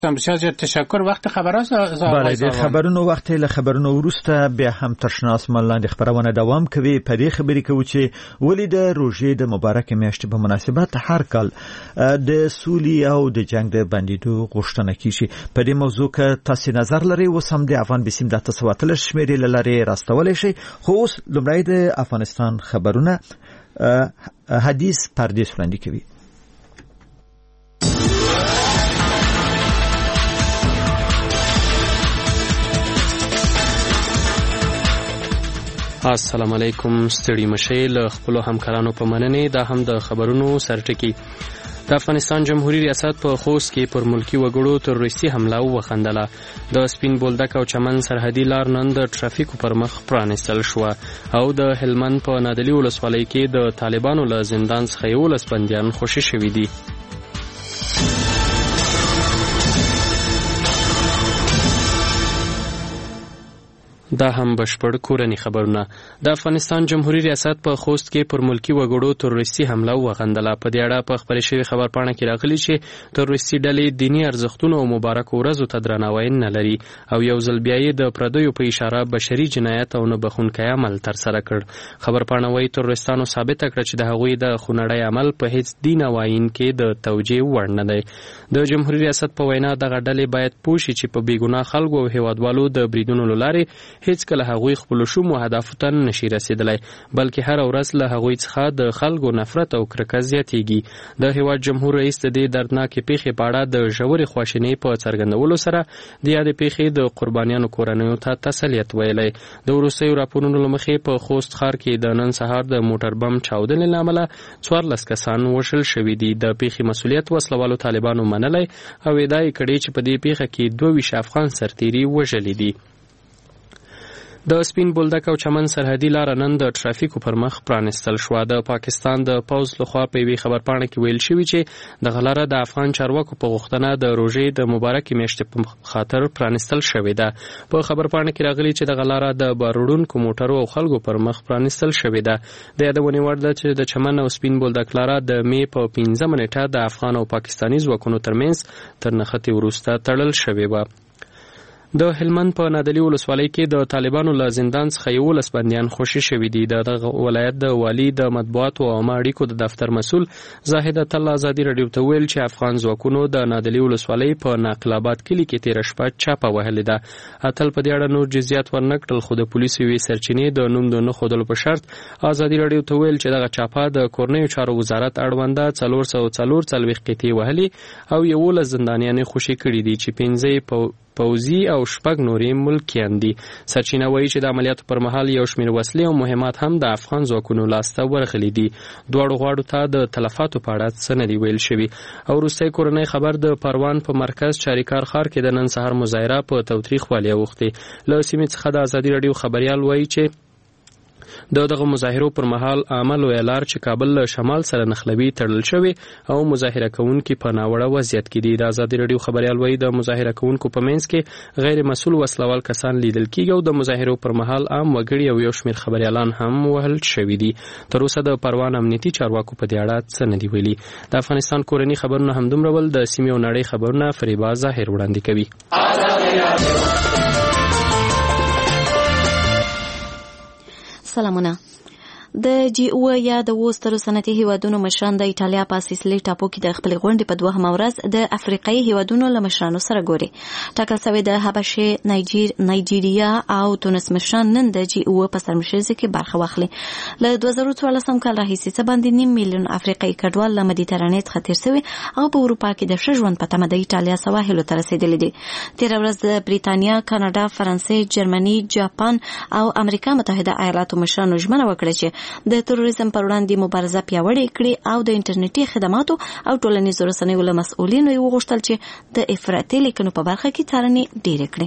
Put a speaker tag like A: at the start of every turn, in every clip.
A: بسیار زیاد تشکر. وقت خبر است.
B: بله، د خبرونو وخت له خبرونو وروسته بیا هم ترشناس ملاندې خبرونه دوام کوي. په دې خبرې کې چې ولې د روژې د مبارک میاشتې په مناسبت هر کال د سولې او د جنگ د بندیدو غوښتنه کیږي. په دې موضوع کې تاسو نظر لرئ اوس هم د افغان بسیم د تسواتل شمیرې لري راستولې شي. خو اوس لومړی د افغانستان خبرونه حدیث پردیس وړاندې کوي.
C: السلام علیکم. ستړي مشئ له خپل همکارانو په مننه دا هم د خبرونو سرټکی. د افغانستان جمهوریت ریاست په خوست کې پر ملکی وګړو تروریستي حمله وخندله. د سپین بولدک او چمن سرحدي لار نن د ټرافیکو پر مخ پرانستل شو او د هلمند په نادلی ولسوالۍ کې د طالبانو له زندان څخه 11 بندیان خوشي شوي دي. دا هم بشپړ کورنی خبرونه. د افغانستان جمهوریت ریاست په خوست کې پر ملکی وګړو تروریستي حمله وغندله. په دې اړه په خبري شوی خبرپاڼه کې راغلي چې تروریستي ډلې دینی ارزښتونو او مبارک ورځو ته درناوی نه لري او یو ځل بیا یې د پردیو په اشاره بشري جنایت او نه بخښونکی عمل تر سره کړ. خبرپاڼه وايي تروریستانو ثابته کړه چې د هغوی د خونړی عمل په هیڅ دین او آیین کې د توجیه وړ نه دی. د جمهوریت ریاست په وینا دغه ډلې باید پوه شي چې په بیګناه خلکو او هیوادوالو د بریدونو له لارې هیڅ کله هغوی خپل شومو هدفو ته نشي رسیدلی، بلکې هر ورځ له هغوی څخه د خلکو نفرت او کرکه زیاتیږي. د هیواد جمهور رئیس د دې دردناکې پیښې په اړه د ژورې خواشینۍ په څرګندولو سره د یادې پیښې د قربانیانو کورنیو ته تسلیت ویلی. د وروستیو راپورونو له مخې په خوست ښار کې د نن سهار د موټر بم چاودنې له امله 14 کسان وژل شوي دي. د پیښې مسؤلیت وسلوالو طالبانو منلی او ادعا یې کړې چې په دې پیښه کې 22 افغان سرتیري وژلي دي. د سپین بولدک او چمن سرحدي لار نن د ټرافیکو پر مخ پرانستل شو. د پاکستان د پوز لخوا په وی خبرپاڼه کې ویل شوی چې د غلره د افغان چارواکو په غوښتنه د روژې د مبارک میاشتې په خاطر پرانستل شوې ده. په خبرپاڼه کې راغلي چې د غلره د باروړونکو موټرو او خلکو پر مخ پرانستل شوې ده. د یادونې وړ ده چې د چمن او سپین بولدک لاره د می په 15 نیټه د افغان او پاکستاني ځواکونو ترمنځ تر نښتې وروسته تړل شوې وه. د هلمند په نادلی ولسوالۍ کې د طالبانو له زندان څخه 11 بندیان خوشي شوي دي. دغه ولایت د والی د مطبوعاتو او عامه اړیکو د دفتر مسؤل زاهد الله ازادي رادیو ته ویل چې افغان ځواکونو د نادلی ولسوالۍ په ناقل آباد کلي کې تیر شپه چاپه وهلې ده. اتل په دې اړه نور جزئیات ورنکړل، خو د پولیسو وی سرچینې د نوم د نه ښودلو په شرط ازادي رادیو ته ویل چې دغه چاپه د کورنیو چارو وزارت اړونده 444 قطعې وهلي او 11 زندانیان خوشي کړي دي چې 15 پوزي او شپږ نورې ملکیان دي. سرچینه وایي چې د عملیاتو پر مهال یو شمېر وسلې او مهمات هم د افغان ځواکونو لاسته ورغلي دي. دواړو غواړو ته د تلفاتو په اړه څه نه دي ویل شوي. او وروستی کورنی خبر د پروان په مرکز چاریکار ښار کې د نن سهار مظاهره په تاوتریخوالي اوښتې. له سیمې څخه د ازادي راډیو خبریال وایي چې دغه مظاهرو پر مهال عمل ویلار چې کابل له شمال سره نښلوي تړل شوی او مظاهره کوونکي په ناوړه وضعیت کې دي. د ازادي راډیو خبریال وایي د مظاهره کوونکو په منځ کې غیر مسؤل وسلوال کسان لیدل کیږي او د مظاهرو پر مهال عام وګړي او یو شمېر خبریالان هم وهل شوي دي. تر اوسه د پروان امنیتي چارواکو په دې اړه څه نه دي ویلي. د افغانستان کورنی خبرونه همدومره ول. د سیمې او نړۍ خبرونه فریبا ظاهر وړاندې کوي.
D: سلامونه. د جی او یا د وسترو صنعتي هیوادونو مشران د ایټالیا په سیسلی ټاپو کې د خپل غونډې په 2 ورځ د افریقایي هیوادونو له مشرانو سره ګوري. ټاکل شوی د حبشې، نایجیریا او تونس مشران نن د جی او په سرمشرۍ کې برخه واخلي. له 2014 کال راهیسې څه باندې 9 میلیون افریقایي کډوال له مدیترانې څخه تیر شوي او په اروپا کې د ښه ژوند په تمه د ایټالیا سواحلو ته رسیدلي دي. تیر ورځ د بریتانیا، کاناډا، فرانسې، جرمني، جاپان او امریکا متحده ایالاتو مشرانو ژمنه وکړه چې د تروریزم پر وړاندې مبارزه پیاوړې کړي او د انټرنیټي خدماتو او ټولنیزو رسنیو له مسؤلینو یې وغوښتل چې د افراطي لیکنو په برخه کې څارنې ډېرې کړي.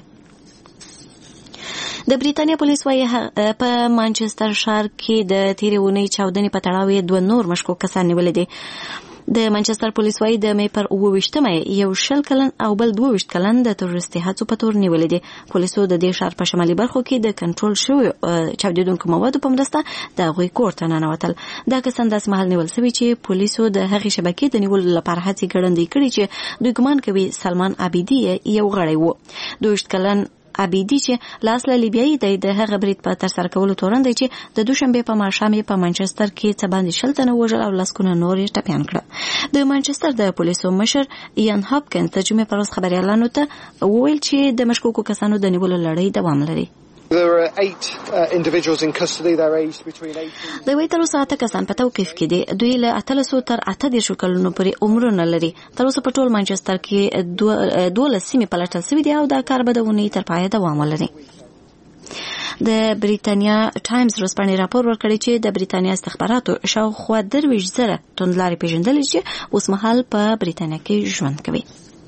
D: د بریتانیا پولیس وايي په مانچستر ښار کې د تیرې اونۍ چاودنې په تړاو 2 نور مشکوک کسان نیولي دي. د منچستر پولیس وايي د مې پر 28مه یو 20 کلن او بل 22 کلن د تروریستي هڅو په تور نیولې دي. پولیسو د دې ښار په شمالي برخو کې د کنټرول شوی چاودیدونکو موادو په مرسته د هغوی کور ته ننوتل. دا کسان داسې مهال نیول شوي چې پولیسو د هغې شبکې د نیولو لپاره هڅې ګړندۍ کړي چې دوی ګمان کوي سلمان عابدي یو غړی و. 22 کلن عابدي چې لاس له لیبیایي دی د هغه برید په ترسره کولو تورن دی چې د دوشنبه په ماښام په منچستر کې څه باندې 60 تنه وژل او لسګونه نور یې ټپیان کړل. د منچستر د پولیسو مشر ایان هاپکینز د جمعې پر ورځ خبريالانو ته وویل چې د مشکوکو کسانو د نیولو لړۍ دوام لري.
E: There are 8 individuals in custody. They're aged between 18.
D: د وی تر اوسه 8 کسان په توقیف کې دي. دوی له 18 تر 18 کلونو پورې عمرونه لري. تر اوسه په ټول منچستر کې 12 سیمې پلټل شوې دي او دا کار به د اونۍ تر پایه دوام ولري. د بریتانیا ټایمز ورځپاڼې راپور ورکړی چې د بریتانیا استخباراتو شاوخوا 23,000 توندلارې پیژندلې چې اوس مهال په بریتانیا کې ژوند کوي.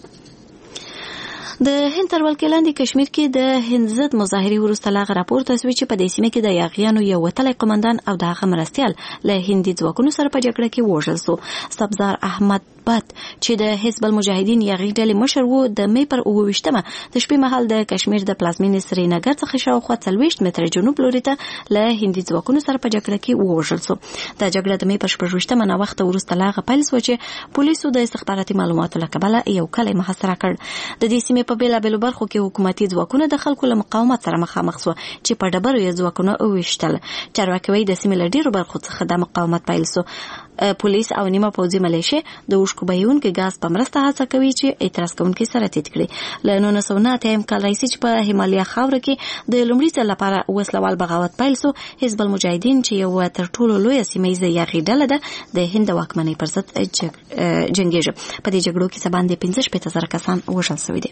D: د هند تر ولکې لاندې کشمیر کې د هند ضد مظاهرې وروسته لا راپورته شوی چې په دې سیمه کې د یاغیانو یو وتلی قومندان او د هغه مرستیال له هندي ځواکونو سره په جګړه کې وژل شو. سبزار احمد بات چې د حزب المجاهدین یاغي ډلې مشر وو د مې پر 28مه د شپې مهال د کشمیر د پلازمینې سرینګر څخه شاوخوا 40 متره جنوب لوري ته له هندي ځواکونو سره په جګړه کې وژل شو. دا جګړه د مې پر 28مه نه وخت وروسته لا پیل شو چې پولیسو د استخباراتي معلوماتو له کبله یو کلی محاصره کړ. د دې سیمې په بیلابیلو برخو کې حکومتي ځواکونه د خلکو له مقاومت سره مخامخ شو چې په ډبرو یې ځواکونه وویشتل. چارواکي وايي د سیمې له ډیرو برخو څخه د مقاومت پیل شو. پولیس او نیمه پوځي ملیشه د اوښکو بهیونکي ګاز په مرسته هڅه کوي چې اعتراض کوونکي سره تېت کړي. له 1990 کال راهیسې چې په هیمالیا خاوره کې د لومړي ځل لپاره وسلوال بغاوت پیل شو، حزب المجاهدین چې یو تر ټولو لویه سیمه یاغي ډله ده د هند واکمنۍ پر ضد جنګیږي. په دې جګړو کې څه باندې 15,000 کسان وژل شوي دي.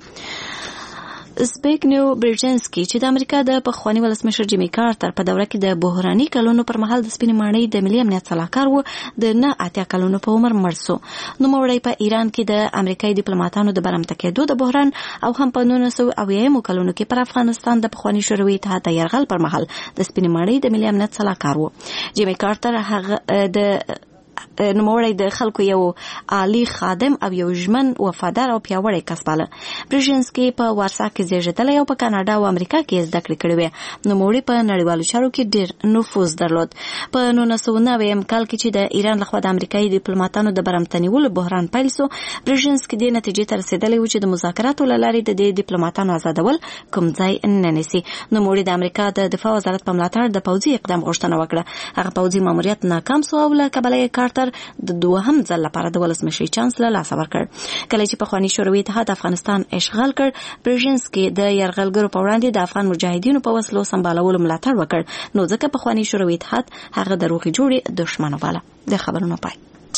D: زبیګنیو برژنسکي چې د امریکا د پخواني ولسمشر جیمی کارتر په دوره کې د بحراني کلونو پر مهال د سپینې ماڼۍ د ملي امنیت سلاکار و، د 9 کلونو په عمر مړ شو. نوموړی په ایران کې د امریکایي ډیپلوماټانو د برمته کېدو د بحران او هم په 1990 کلونو کې پر افغانستان د پخواني شوروي اتحاد د یرغل پر مهال د سپینې ماڼۍ د ملي امنیت سلاکار و. جیمی کارتر هغه د نوموړی د خلکو یو عالی خادم او یو ژمن وفادار او پیاوړی کس باله. برژنسکي په وارسا کې زیږېدلی او په کاناډا او امریکا کې زده کړې کړې وې. نوموړی په نړیوالو چارو کې ډېر نفوذ درلود. په 1990 کال کې چې د ایران لخوا د امریکایي ډیپلوماټانو د برمته نیولو بحران پیل شو، برژنسکي دې نتیجې ته رسېدلی و چې د مذاکراتو له لارې د دې ډیپلوماټانو آزادول کوم ځای نه نیسي. نوموړی د امریکا د دفاع وزارت په ملاتړ د پوځي اقدام غوښتنه وکړه. هغه پوځي ماموریت ناکام شو او له کبله کارتر د دوهم ځل لپاره د ولسمشر چانس له لاسه ورکړ. کله چې پخواني شوروي اتحاد افغانستان اشغال کړ، برژنسکي د یرغلګرو په وړاندې د افغان مجاهدینو په وسلو سمبالولو ملاتړ وکړ، نو ځکه پخواني شوروي اتحاد هغه د روغې جوړې دښمن وباله. د خبرونو پای.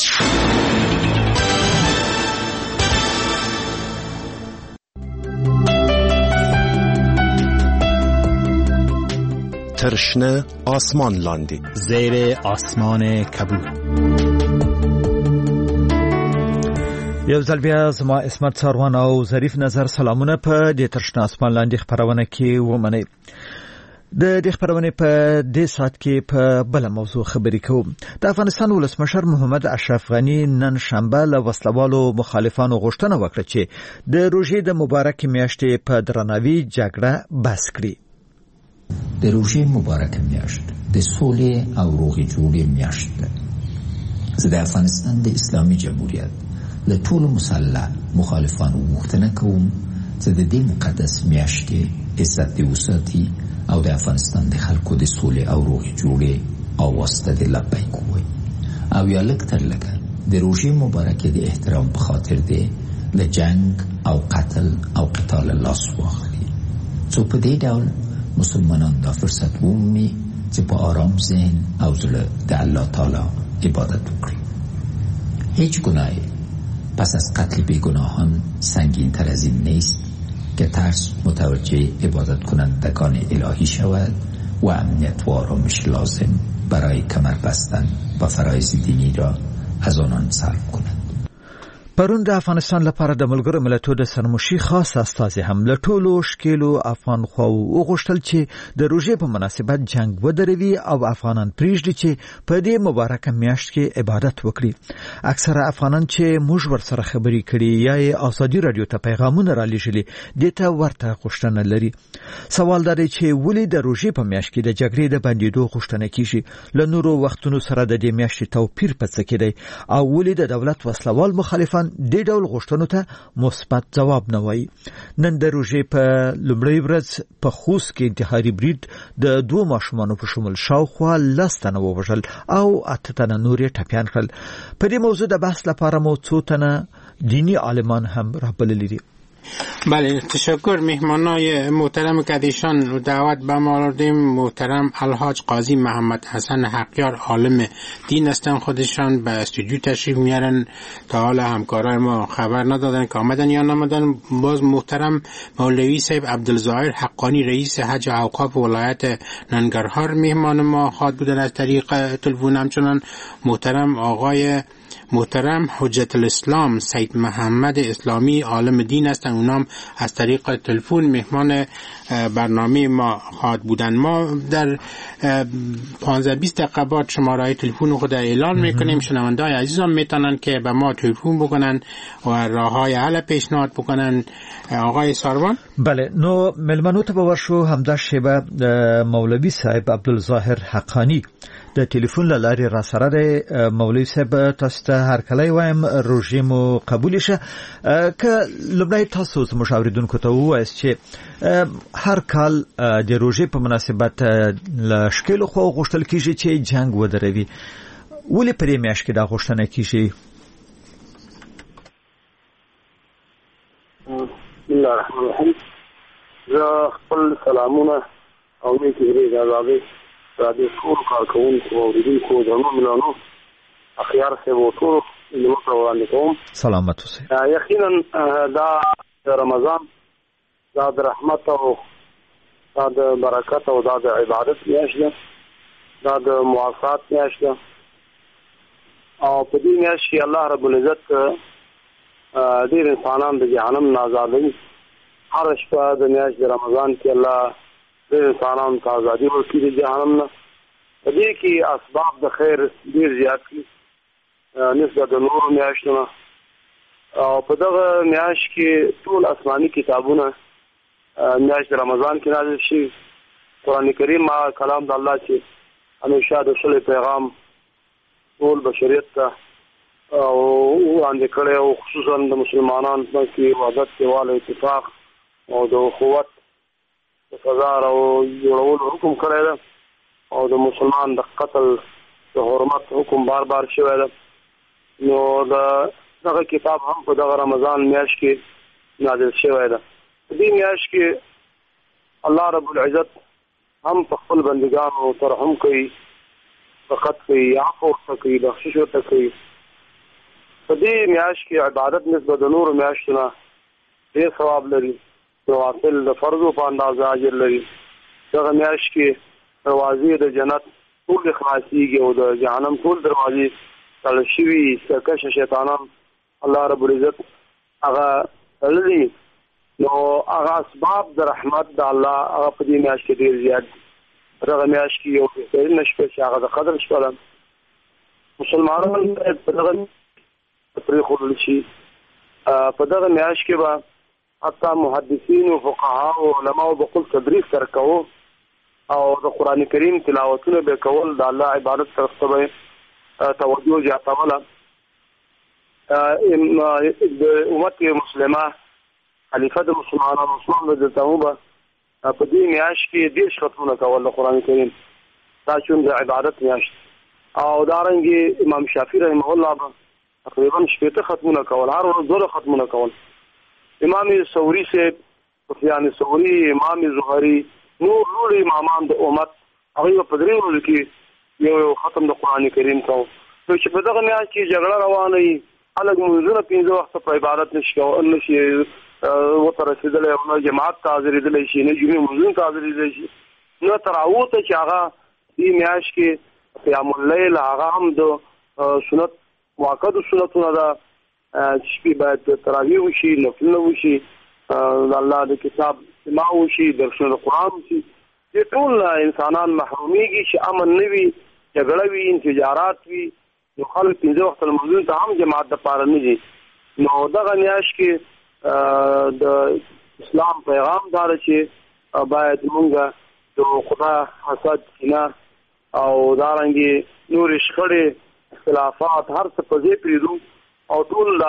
F: ترشنه آسمان لاندې
B: زیر آسمان کبود. یو ځل بیا زما اسمت ساروان او ظریف نظر سلامونه په دې ترشنه آسمان لاندې خبرونه کې ومنئ. د دې خبرونه په دې سات کې په بل موضوع خبرې کوم. د افغانستان ولسمشر محمد اشرف غنی نن شنبه له وسلوالو مخالفانو غوښتنه وکړه چې د روژې د مبارک میاشتې په درناوي جګړه بس کړي.
G: د روژې مبارک میاشت د سولې او روغې جوړې میاشت ده. زه د افغانستان د اسلامي جمهوریت له ټولو مسلح مخالفانو غوښتنه کوم چې د دې مقدس میاشتې عزت دې وساتي او د افغانستان د خلکو د سولې او روغې جوړې اواز ته دې لبیک ووایي او یا لږ تر لږه د روژې مبارکې د احترام په خاطر دې له جنگ او قتل او قتال لاس واخلي. څو په دې ډول مسلمانان دا فرصت ومومي چې په آرام ذهن او زړه د الله تعالی عبادت وکړي. هیچ گناهی پس از قتل بیگناهان سنگین تر از این نیست که ترس متوجه عبادت کنندگان الهی شود و امنیت و آرامش لازم برای کمر بستن و فرایض دینی را از آنان صرف کند.
B: پرون د افغانستان لپاره د ملګرو ملتونو د سرمشي خاص استازي هم له ټولو شکیلو افغان خواو وغوښتل چې د روژې په مناسبت جنگ ودروي او افغانان پریږدي چې په دې مبارکه میاشت کې عبادت وکړي. اکثره افغانان چې موږ ورسره خبرې کړي یا یې ازادي رادیو ته پیغامونه را لېږلي دې ته ورته غوښتنه لري. سوال دا دی چې ولې د روژې په میاشت کې د جګړې د بندېدو غوښتنه کیږي؟ له نورو وختونو سره د دې میاشتې توپیر په څه کې دی او ولې د دولت وسلوال مخالفان دې ډول غوښتنو ته مثبت ځواب نه وایي؟ نن د روژې په لومړۍ ورځ په خوست کې انتحاري برید د 2 ماشومانو په شمول شاوخوا 10 تنه ووژل او 8 تنه نور یې ټپیان کړل. په دې موضوع د بحث لپاره مو څو تنه دینی عالمان هم رابللي دي.
A: بله، تشکر. مهمانای محترم که ایشان دعوت به ما دادیم محترم الحاج قاضی محمد حسن حقیار عالم دین هستن. خودشان به استودیو تشریف میارن. تا حالا همکارای ما خبر ندادن که آمدن یا نامدن. باز محترم مولوی صاحب عبدالظاهر حقانی رئیس حج اوقاف ولایت ننگرهار مهمان ما خواهد بودن از طریق تلفن. همچنان محترم حجت الاسلام سید محمد اسلامی عالم دین هستند. اونام از طریق تلفن مهمان برنامه ما خواهد بودن. ما در 15-20 دقیقه بعد شماره تلفن خود اعلان میکنیم. شنونده‌های عزیزم میتونن که به ما تلفن بکنن و راههای حل پیشنهاد بکنن. آقای ساروان؟
B: بله، نو ملمنو ته ورشو همدا شیبه مولوی صاحب عبدالظاهر حقانی د ټلیفون له لارې را سره دی. مولوی صاحب تاسو ته هر کله وایم روژې مو قبول شه. که لومړی تاسو زموږ اوریدونکو ته ووایاست چې هر کال د روژې په مناسبت له شکیلو خوا غوښتل کیږي چې جنگ ودروي، ولې په دې میاشت کې دا غوښتنه کیږي؟
H: بسم الله الرحمن الرحیم. زه خپل سلامونه او نیکې د آزادۍ د ټول کارکوونکو او اوریدونکو درنو ملانو اخیار صاحب او ټول ملت وړاندې کوم.
B: سلامت اوسئ.
H: یقینا دا د رمضان دا د رحمت او دا د برکت او دا د عبادت میاشت ده، دا د مواسات میاشت ده او په دې میاشت کې الله رب العزت ډېر انسانان د جهنم نه آزادوي. هر شپه د میاشت د رمضان کې الله ډېر انسانانو ته ازادي ورکړي د جهنم نه. په دې کې اسباب د خیر ډېر زیات دي نسبت د نورو میاشتو نه. او په دغه میاشت کې ټول آسماني کتابونه میاشت د رمضان کې نازل شي. قرآن کریم کلام د الله چې همیشه د صلح پیغام ټول بشریت ته او وړاندې کړی او خصوصا د مسلمانانو کې وحدت یووالی اتفاق او د اخوت د سزا او جوړولو حکم کړی ده او د مسلمان د قتل د حرمت حکم بار بار شوی ده. نو دغه کتاب هم په دغه رمضان میاشت کې نازل شوی ده. په دې میاشت کې الله رب العزت هم په خپل بندګانو ترحم کوي، فقط کوي، عفو ورته کوي، بخشش ورته کوي. په دې میاشت کې عبادت نسبت د نورو میاشتو نه ډېر ثواب لري. نوافل د فرضو په اندازه اجر لري. دغه میاشت کې دروازې د جنت ټول خلاصېږي او د جهنم ټول دروازې تړل شوي سرکشه شیطانان الله رب العزت هغه تړلي. نو هغه اسباب د رحمت د الله هغه په دې میاشت کې ډېر زیات دي. دغه میاشت کې یو بهترینه شپه چې هغه د قدر شپه ده. مسلمانان باید په دغه پرېښودل شي. په دغه میاشت کې به حتی محدثین او فقها او علماو به خپل تدریس سره کوو او د قرآن کریم تلاوتونه به کول، د الله عبادت طرف ته به توجه زیاتوله. د امت مسلمه خلیفه د مسلمانانو عثمان رضی الله عنه به په دې میاشت کې 10 ختمونه کول د قرآن کریم، دا چون د عبادت میاشت. او دارنګې امام شافعي رحمه الله به تقریبا 80 ختمونه کول، هر ورځ 2 ختمونه کول. امام ثوری سے سفیان ثوری، امام زهری، نور امامان د امت هغه په درې ورځو کې یو ختم د قرآن کریم کوو. نو چې په دغه میاشت کې جګړه روانه وي، خلک مونځونه 15 وخته په عبادت نشي ورته رسېدلی او نه جماعت ته حاضرېدلی شي، نه جمعې مونځونو ته حاضرېدلی شي، نه تراویح ته چې هغه دې میاشت کې قیام اللیل هغه هم د سنت مؤکدو سنتونه ده. شپې باید تراویح وشي، نفلونه وشي، د الله د کتاب سماع وشي، درسونه د قرآن وشي. دې ټول انسانان محرومیږي چې امن نه وي، جګړه وي، انفجارات وي، نو خلک 5 وخت لمونځونو ته هم جماعت دپاره نه ځي. نو دغه میاشت کې د اسلام پیغام دا چې باید مونږ د خدا حسد، کینه او دارنګې نورې شخړې، اختلافات، هر څه په ځای پرېږدو او ټول د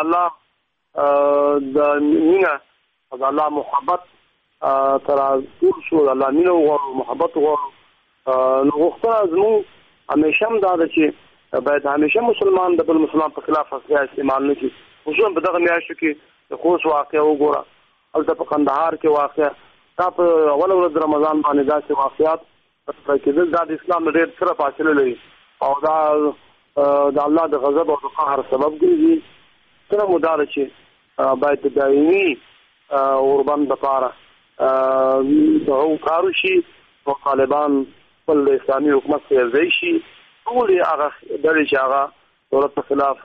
H: الله د مینه او د الله محبت سره ټول شو، د الله مینه وغواړو، محبت وغواړو. نو غوښتنه زموږ همیشه هم دا ده چې باید همیشه مسلمان د بل مسلمان په خلاف اصلحه استعمال نه کړي. خصوصا په دغه میاشتو کې د خوست واقعه وګوره، هلته په قندهار کې واقعه، دا په اوله ورځ د رمضان باندې داسې واقعات ترسره کېدل، دا د اسلام ډېر سره فاصله لري او دا د الله د غضب او د قهر سبب ګرځي. سره مو دا ده چې باید د دایمي اوربند دپاره دغه کار وشي او طالبان خپل اسلامي حکومت سره یوځای شي. ټولې هغه ډلې چې هغه دولت په خلاف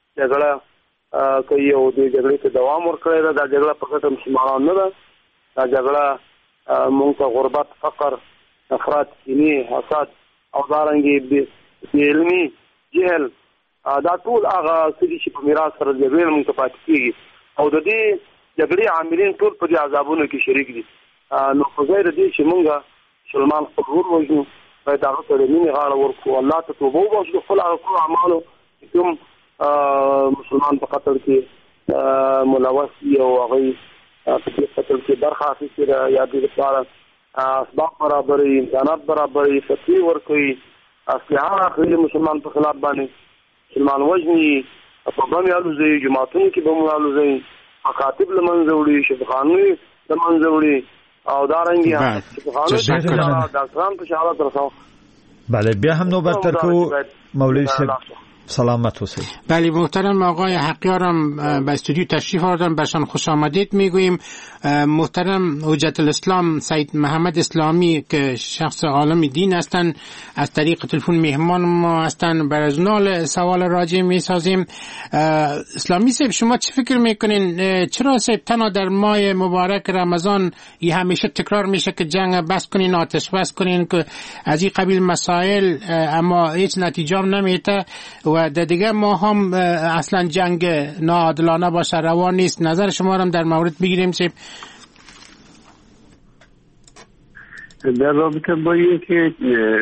H: جګړه کوي او دې جګړې ته دوام ورکړی ده، دا جګړه په ګټه مسلمانان نه ده. دا جګړه موږ ته غربت، فقر، نفرت، کینې، حسد او دارنګې بې علمي، جهل، دا ټول هغه څه دي چې په میراث سره جګړې موږ ته پاتې کېږي او د دې جګړې عاملین ټول په دې عذابونو کې شریک دي. نو په ځای د دې چې موږ مسلمان خپل ورور وژنو، باید هغه ته د مینې غاړه ورکړو، الله ته توبه وباسو د خپل هغه ټولو اعمالو چې کوم مسلمان په قتل کې ملوث دي او هغوی په دې قتل کې برخه اخیستې ده، یا دې لپاره اسباب برابروي، امکانات برابروي، فتوی ورکوي، اسلحه اخلي مسلمان په خلاف باندې، مسلمان وژني، په بم یې الوزوي، جوماتونو کې بمونه الوزوي، مکاتب له منځه وړي، شفاخانې له منځه وړي او دارنګې شفاخانو ته ډاکټران په شهادت رسوي.
B: بله، بیا هم نوبت درکو مولوی صاحب. سلامت حسین.
A: بله محترم آقای حقیارم به استودیو تشریف آوردن، برشان خوش آمدید میگوییم. محترم حجت الاسلام سید محمد اسلامی که شخص عالم دین هستند از طریق تلفن مهمان ما هستند، بر از اونها سوال راجع میسازیم. اسلامی صاحب شما چه فکر میکنین چرا صاحب تنها در ماه مبارک رمضان یه همیشه تکرار میشه که جنگ بس کنین، آتش بس کنین، که از این قبیل مسائل اما هیچ نتیجه هم نمیته و در دیگه ما هم اصلا جنگ ناعادلانه باشه روان نیست؟ نظر شما هم در مورد بگیریم صاحب.
I: در رابطه با این که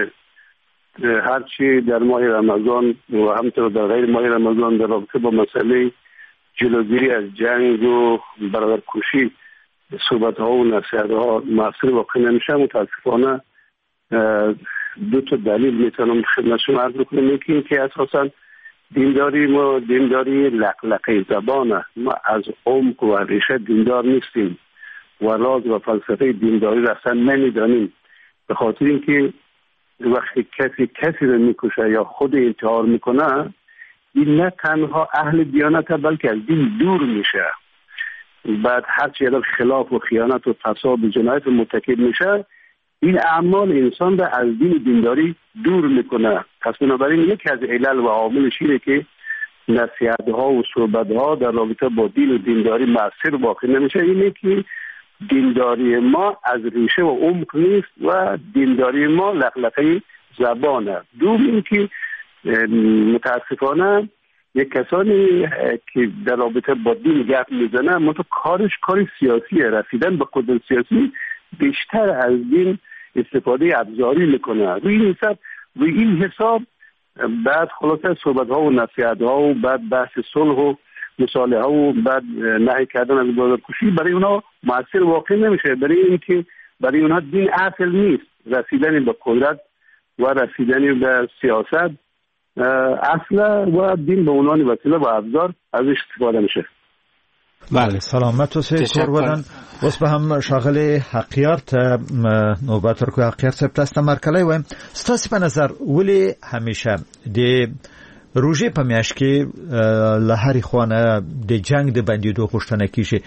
I: هرچی در ماه رمضان و همطور در غیر ماه رمضان در رابطه با مسئله جلوگیری از جنگ و برادرکشی صحبت ها و نصیحت ها مؤثر واقع نمیشه، متاسفانه دو تا دلیل میتونم خدمت شما عرض کنم. یکی که اساسا دینداری ما دینداری لقلقه زبانه، ما از عمق و ریشه دیندار نیستیم و راز و فلسفه دینداری را اصلا نمیدانیم، به خاطر اینکه وقتی کسی رو میکشه یا خود انتحار میکنه، این نه تنها اهل دیانت بلکه از دین دور میشه. بعد هرچی خلاف و خیانت و فساد و جنایت مرتکب میشه، این اعمال انسان را از دین دینداری دور میکنه. پس بنابراین یکی از علل و عواملش اینه که نصیحت ها و صحبت ها در رابطه با دین و دینداری مؤثر واقع نمیشه. اینه که دینداری ما از ریشه و عمق نیست و دینداری ما لقلقه زبانه. دوم این که متاسفانه یک کسانی که در رابطه با دین گپ میزنه منتها کارش کار سیاسیه، رسیدن به قدرت سیاسی بیشتر از دین استفاده ابزاری میکنه. روی این حساب بعد خلاصه صحبت ها و نصیحت ها و بعد بحث صلح و مصالحه و بعد نهی کردن از برادرکشی برای اونا مؤثر واقع نمیشه، برای اینکه برای اونا دین اصل نیست. رسیدن به قدرت و رسیدن به سیاست اصل و دین به عنوان وسیله و ابزار ازش استفاده میشه.
B: بله، سلامت و کور بدن. اوس به هم شاغل حقیار ته نوبت ورکو. حقیار صاحب تاسو مرکلای وایم، ستاسو په نظر ولی همیشه د روزي په میاشت کې له هرې خوانه د جنگ د بندیدو غوښتنه کیږي؟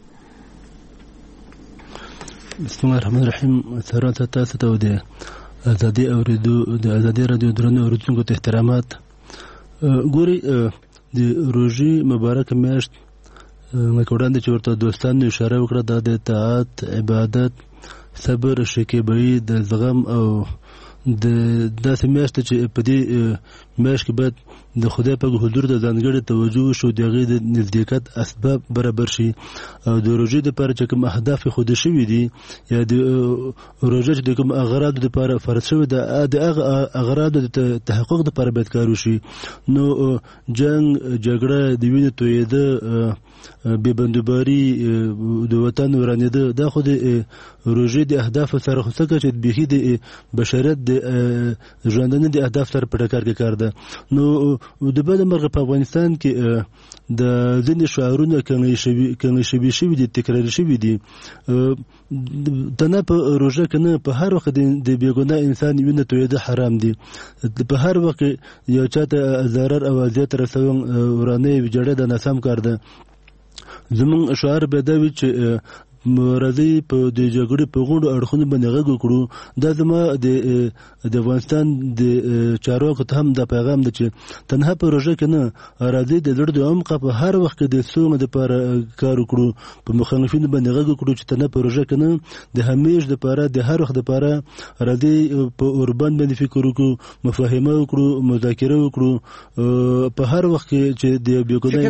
J: بسم الله الرحمن الرحیم. ثروت تاسو ته د ازادي رادیو درنو اوریدونکو ته احترامات. ګوري د روژې مبارک میاشت لکه وړاندې چې ورته دوستانو اشاره وکړه دا د اطاعت عبادت صبر شکیبایی د زغم او د داسې میاشت چې په دې میاشت کې باید د خدای په حضور د ځانګړي توجه شو د هغې د نزدېکت اسباب برابر شي او د روژې دپاره چې کوم اهداف ښودل شوي دي یا د روژه چې د کوم اغراضو دپاره فرض شوي د هغه اغراضو د تحقق دپاره باید کار وشي. نو جنګ جګړه د وینې تویېده بې بندوباري د وطن ورانېده دا خو د روژې د اهدافو سره خو څنګه چې بیخي د بشریت د ژوندانه د اهداف سره په ټکر کې کار ده. نو د بده مرغه په افغانستان کې د ځینې شعارونه کنګل شوي دي تکراري شوي دي نه په روژه کې نه په هر وخت د بېګناه انسان وینه تویېده حرام دي په هر وخت یو چاته ضرر او اذیت رسول ورانه ویجاړه د ناسم کار ده. زمونږ شعار به دا وي چې راځي په د جګړې په غونډو اړخونو باندې غږ وکړو. دا زما د افغانستان د چارواکو ته هم دا پیغام ده چې تنها په روژه کې نه راځي د زړه د عمقه په هر وخت کې د سولې لپاره کار وکړو په مخالفینو باندې غږ وکړو چې تنها په روژه کې نه د همیش لپاره د هر وخت لپاره راځي په اوربان باندې فکر وکړو مفاهمه وکړو مذاکره وکړو په هر وخت کې چې د بیګناه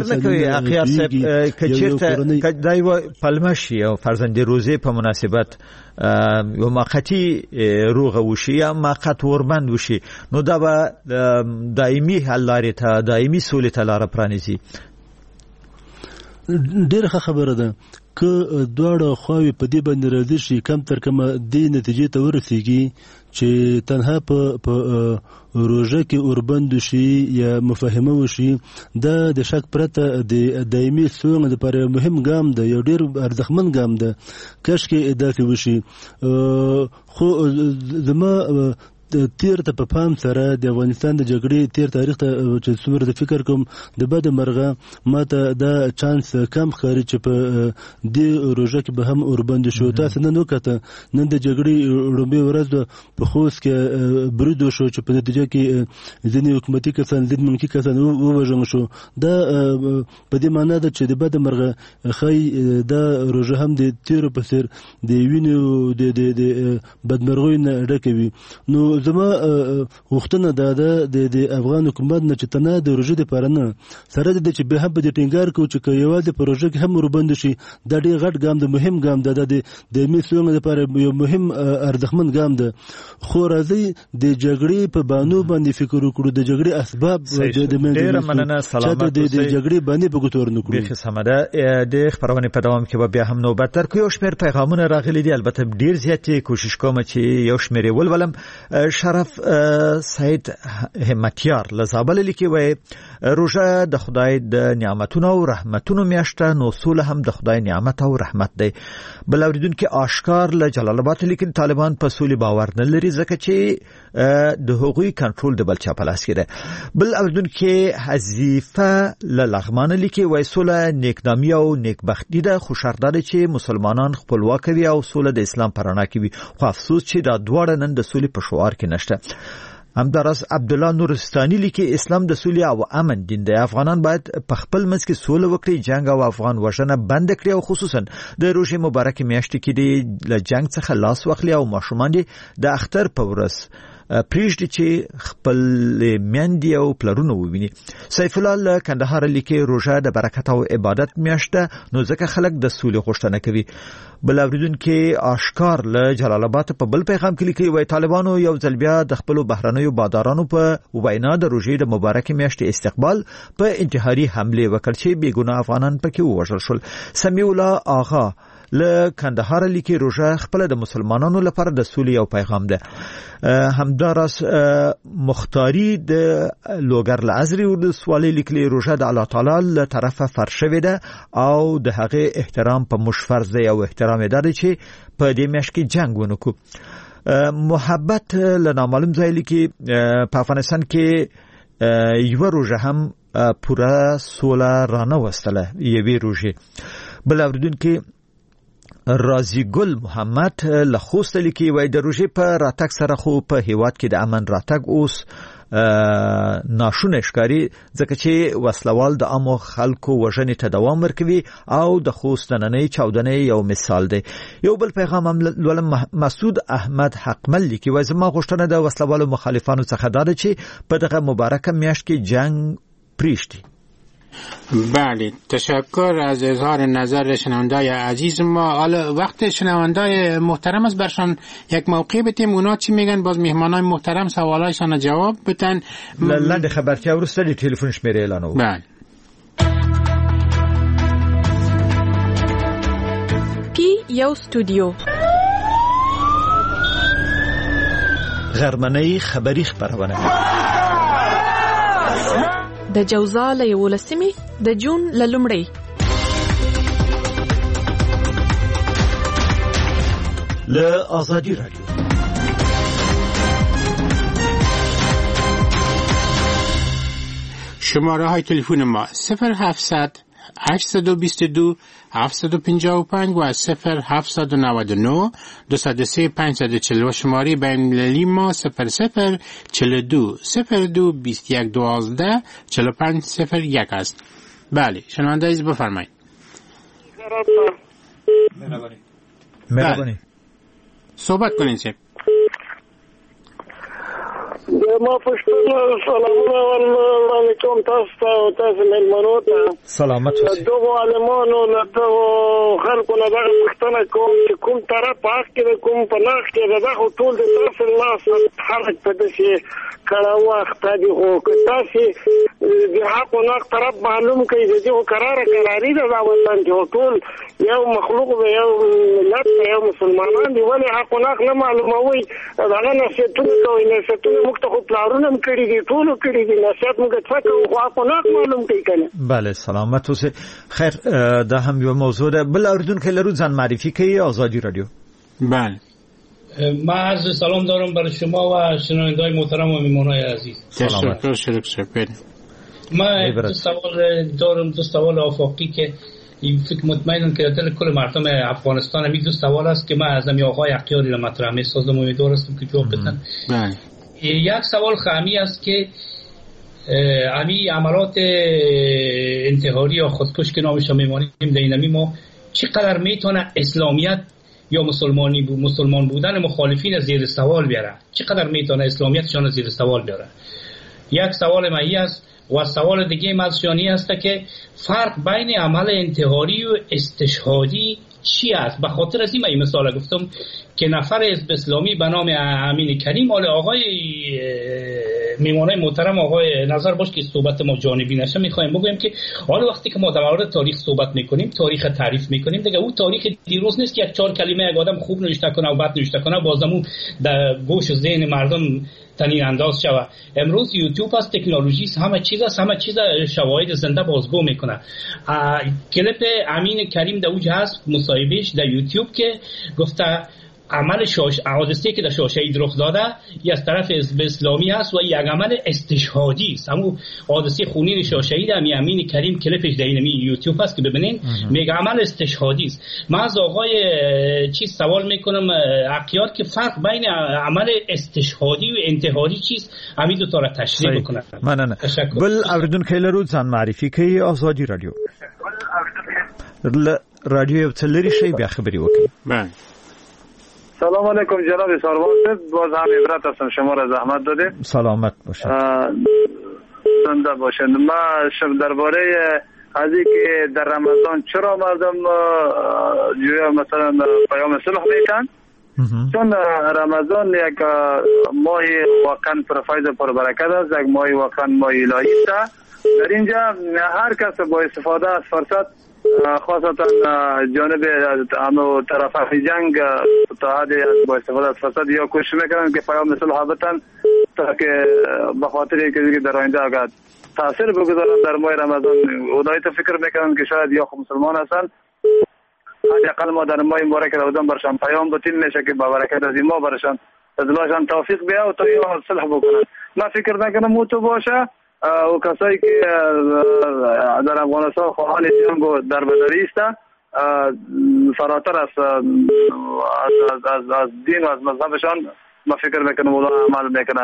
B: انسان فرزند روزه په مناسبت یو ماقتی روغه وشي یا ماقت وربند وشي نو دا به دایمي حل لارې ته دایمي سولې ته لاره پرانیزي.
J: ډېره خبره ده که دواړه خواوې په دې باندې راضي شي کم تر کمه دې نتیجې ته ورسیږي چې تنها په روژه کې اوربند شي یا مفاهمه وشي دا د شک پرته د دایمي سولې لپاره مهم ګام ده یو ډېر ارزښتمن ګام ده کاشکې داسې وشي. خو زما تیر ته په پام سره د افغانستان د جګړې تیر تاریخ ته چې څومره د فکر کوم د بد مرغه ماته دا چانس کم ښکاري چې په دې روژه کې به هم اوربند شو. تاسو نن وکړه نن د جګړې لومړۍ ورځ په خوست کې برید وشو چې په نتیجه کې ځینې حکومتي کسان ضد ملکي کسان ووژل شو. دا په دې معنی ده چې د بد مرغه ښایي دا روژه هم د تیرو په څېر د وینو د بدمرغیو نه ډکه وي. نو زما غوښتنه دا ده د افغان حکومت نه چې تنه د روژې دپاره نه سره د چې به هم په دې ټینګار کوو چې که یوازې په روژه کې هم اوربند شي دا ډېر غټ ګام ده مهم ګام ده دا د دایمي سولې لپاره یو مهم ارزښتمن ګام ده. خو راځئ د جګړې په بانو باندې فکر وکړو د جګړې اسباب
B: ډېره مننه سلامت
J: د جګړې باندې په ګوتور نه کړو.
B: بیخي سمه ده د خپرونې په دوام کې به بیا هم نوبت درکړو. یو شمېر پیغامونه راغلي دي البته ډېر زیات کوشش کوم چې یو شمېر یې ولولم. شرف سید همتیار لزابل لیکي وای روژه د خدای د نعمتونو او رحمتونو میاشته نو سوله هم د خدای نعمت او رحمت دی. بل اوریدونکو آشکار له جلال آباد لیکي طالبان په سولې باور نه لري ځکه چې د هغوی کنټرول د بل چا په لاس کې دی. بل اوریدونکو حذیفه له لغمان لیکي وای سوله نیکنامي او نیکبختي ده خو شرط ده چې مسلمانان خپلواک وي او سوله د اسلام په رڼا کې وي. خو افسوس چې دا دواړه نن د سولې په شعار کې نشته. همدارس عبدالله نورستاني لیکي اسلام د سولې او امن دین دی. افغانان باید په خپل منځ کې سوله وکړي جنگ او افغان وژنه بند کړي او خصوصا د روژې مبارکه میاشت کې د جنگ څخه لاس واخلي او ماشومان د اختر په ورځ پریږدي چې خپل میندې او پلرونه وویني. سیف الله کندهار لیکي روژه د برکت او عبادت میاشت ده نو ځکه خلک د سولې غوښتنه کوي. بل اوریدونکو آشکار له جلال آباد په بل پیغام کې لیکي وای طالبانو یو ځل بیا د خپل بهرنیو بادارانو په وینا د روژې د مبارکه میاشت استقبال په انتحاري حمله وکړ چې بیګناه افغانان پکې ووژل شول. سمیع الله آغا له کندهار لیکي روژه خپل د مسلمانانو لپاره د سولې یو پیغام ده. همدارس مختاری د لوګر لازري ول سوالې لیکلي روژه د الله تعالی له طرفه فرشوي ده او د هغه احترام په مشفرض دی او احترام داري چې په دې میاشت کې جنگ ونکو. محبت له نامعلوم ځای لیکي په افغانستان کې یو روژه هم پوره سوله رانه وستله یوې روژه. بل اوریدونکو رازی ګل محمد له خوست لیکي وای د روژې په راتګ سره خو په هیواد کې د امن راتګ اوس ناشونه ښکاري ځکه چې وسلوال د عامو خلکو وژنې ته دوام ورکوي او د خوست نننۍ چاودنې یو مثال دی. یو بل پیغام هم لولم. مسعود احمد حقمل لیکي وایي زما غوښتنه د وسلوالو مخالفانو څخه دا ده چې په دغه مبارکه میاشت کې جنگ پریږدي.
A: بله، تشکر از اظهار نظر شنوندای عزیز ما. حالا وقت شنوندای محترم است برشان یک موقع بتیم اونا چی میگن، باز میهمانای محترم سوالایشان جواب بدن.
B: لنډ خبرتیا وروسته د ټلیفون شمیره اعلانوم.
A: بله.
K: یو استودیو
B: غرمنۍ خبری خبرونه
K: د جوزا له 11 د جون له لومړۍ
B: له آزادی رادیو.
A: شماره های تلفن ما 0700 822 755 و 0799 203 540 و شماره بین‌المللی ما 0042 02 21 12 45 01 است. بله، شنونده عزیز بفرمایید.
B: مهربانی.
A: صحبت کنین سیب.
L: ما پښتون سلامونه وړاندې کوم تاسو ته او تاسو مېلمنو ته.
B: سلامت اوسئ.
L: دغو عالمانو له دغو خلکو نه دغه پوښتنه کوم چې کوم طرف په حق کې د کوم په نقص کې د دغه ټول د تاسو لاس خلک په داسې کړه وخت دی خو که تاسو د حق او نقص طرف معلوم کړئ د دې قراري ده دا وطن چې ټول یو مخلوق دی، یو ملت دی، یو مسلمانان دی، ولې حق او نقص نه معلوموي؟ دغه نصیحتونه کوي، نصیحتونه موږ ته خو پلارونه هم کړي دي، ټولو کړي دي، نصیحت موږ ته کوو خو حق او نقص معلوم کوي کنه.
B: بله، سلامت اوسئ. خیر، دا هم یو موضوع ده. بل اوریدونکو لرو ځان معرفی کوي. آزادی رادیو.
A: بله،
M: ما عرض سلام دارم برای شما و شنوندگان محترم و میهمانان عزیز.
A: تشکر شکر.
M: ما دو سوال دارم، دو سوال آفاقی که فکر مطمئنم که دل کل مردم افغانستان هم دو سوال است که من از آقای حقیاری را مطرح می‌سازم، امیدوار هستم که جواب بدن. یک سوال خامی است که امی عملات انتحاری یا خودکش که نامش میمانیم دینمی ما چقدر میتونه اسلامیت یا مسلمان بودن مخالفین زیر سوال بیاره، چقدر میتونه اسلامیتشان زیر سوال بیاره. یک سوال مایی است و سوال دیگه مازشانی است که فرق بین عمل انتحاری و استشهادی چی است؟ به خاطر از این مثال گفتم که نفر حزب اسلامی به نام امین کریم، آقای میمانای محترم آقای نظر باش که صحبت ما جانبی نشه، میخوایم بگویم که حالا وقتی که ما در مورد تاریخ صحبت میکنیم، تاریخ تعریف میکنیم، دیگه اون تاریخ دیروز نیست که یک 4 کلمه یک آدم خوب نوشته کنه و بد نوشته کنه بازمون در گوش و ذهن مردم تنین انداز شوه. امروز یوتیوب است، تکنولوژی است، همه چیز است، همه چیز شواهد زنده بازگو میکنه. کلیپ امین کریم در اوج هست، مصاحبهش در یوتیوب که گفته عمل حادثه‌ای که در شاشه اید رخ داده یا از طرف حزب اسلامی است و یک عمل استشهادی است. همون حادثه خونین شاشه اید امین کریم کلیپش در این یوتیوب است که ببینین، میگه عمل استشهادی است. من از آقای چیز سوال میکنم عقیار که فرق بین عمل استشهادی و انتحاری چیست؟ همین دو تا را تشریح بکنه.
B: مننه. بل اوریدونکو لرو ځان معرفي کوي. آزادی رادیو. رادیو تلری شی بیا خبری وکړي.
A: بله.
N: سلام علیکم جناب سروان صاحب، باز هم عبرت هستم، شما را زحمت دادید.
B: سلامت باشید.
N: زنده باشید. ما درباره از اینکه در رمضان چرا مردم جویا مثلا پیام صلح میتن، چون رمضان یک ماه واقعا پرفایز و پربرکت است، یک ماه واقعا ماه الهی است. در اینجا هر کس با استفاده از فرصت، خاصتا جانب همو طرف جنگ اتحاد با استفاده از فرصت یا کوشش میکنن که پیام صلح بتن تا که به خاطر اینکه در آینده اگر تاثیر بگذارن در ماه رمضان، اونایی تو فکر میکنن که شاید یا خود مسلمان هستن، حداقل ما در ماه مبارک رمضان برشان پیام بتیم میشه که با برکت از این ماه برشان ازلاشان توفیق بیا و تا یا صلح بکنن. من فکر نکنم او تو باشه و کسایی که در افغانستان خواهان جنگ در بدری است، فراتر از دین و از مذهبشان، ما فکر میکنم اونا عمل میکنن.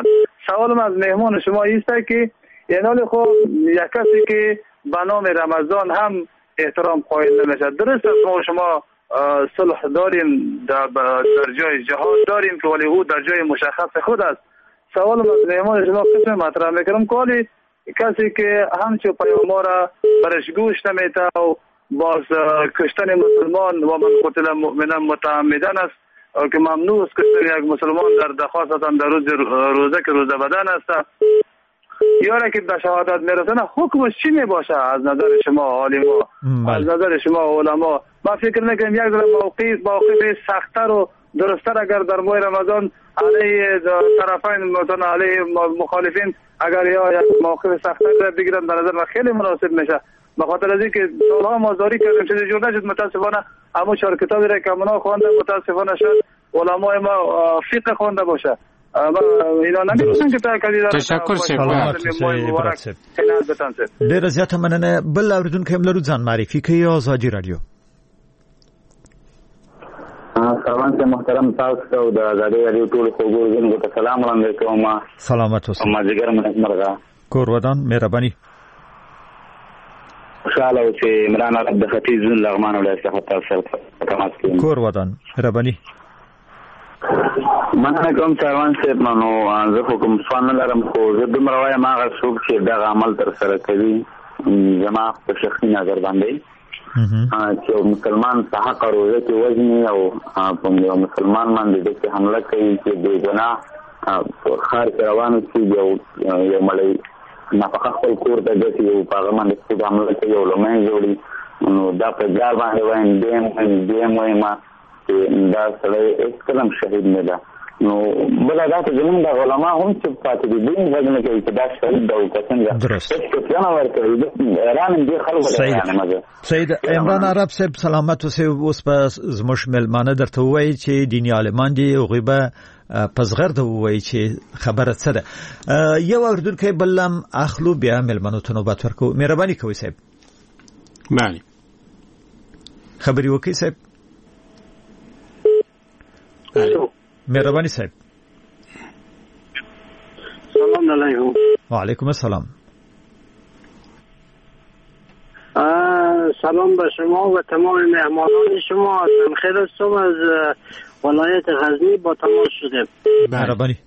N: سوالم از مهمان شما است که اینال خب یک کسی که به نام رمضان هم احترام قائل نمیشه. درست است ما شما صلح داریم در جای جهاد داریم که ولی او در جای مشخص خود است. سوالم از مهمان شما قسم مطرح میکنم که کسی که همچو پیامبر را برش گوش نمیده و باز کشتن مسلمان و من قتل مؤمنا متعمدا است که ممنوع است کشتن یک مسلمان در خاصتا در روزه که روزه بدن است. یاره که به شهادت میرسه حکمش چی میباشه از نظر شما عالما، از نظر شما علما؟ من فکر نکنم یک ذره موقف سخت‌تر و درست‌تر اگر در ماه رمضان علیه طرفین مثلا علیه مخالفین اگر یا یک موقف سخت‌تر بگیرن به نظر من خیلی مناسب میشه. به خاطر از اینکه سالها مازاری کردیم چیزی جور نشد متاسفانه. اما 4 کتابی را که منا خوانده متاسفانه شد علمای ما فقه خوانده باشه. اینا نمی‌دونن که
A: تشکر
B: ډېر زیاته مننه. بل اوریدونکو هم لرو ځان معرفي کوي آزادي رادیو.
O: سلام ته محترم تاسو او د آزادي رادیو ټول خوګورونکو ته سلام وړاندې کوم.
B: سلامت اوسئ.
O: ما جګر مرغه
B: کور ودان مهرباني.
O: خوشاله اوسئ. عمران عرب د ختیځ لغمان ولایت څخه تاسو تماس کوم.
B: کور ودان مهرباني.
O: مننه کوم سروان صاحب. نو زه حکم سوال نه لرم خو زه دومره وایم هغه څوک چې دغه عمل تر سره کوي زما په شخصي نظر باندې چې مسلمان په حق روزه کې وزني او په یو مسلمان باندې د حمله کوي چې بې ګناه خار کې روان شي یو مړی ناپاکه خپل کور ته ګټي یو په هغه باندې څوک حمله کوي یو لمن جوړي نو دا په جار باندې وایم دیم وایم دا سړی هیڅکله شهید نه ده. نو بل دا ته زموږ د علما هم چې پاتې دي دین غږ نه کوي چې دا شهید ده او که څنګه
B: سید عمران عرب صاحب سلامت اوسئ. اوس په زموږ مېلمانه درته ووایي چې دیني عالمان دي هغوی به په زغرده ووایي چې خبره څه ده. یو اورېدونکی بل هم اخلو بیا مېلمنو ته نوبت ورکوو. مهرباني کوئ صاحب.
A: بله
B: خبرې وکړئ صاحب. مهرباني صاحب.
P: سلام علیکم.
B: وعلیکم السلام.
P: سلام به شما و تمام مهمانان شما. خیلی هستم از ولایت غزنی با تماس شدیم.
B: مهرباني.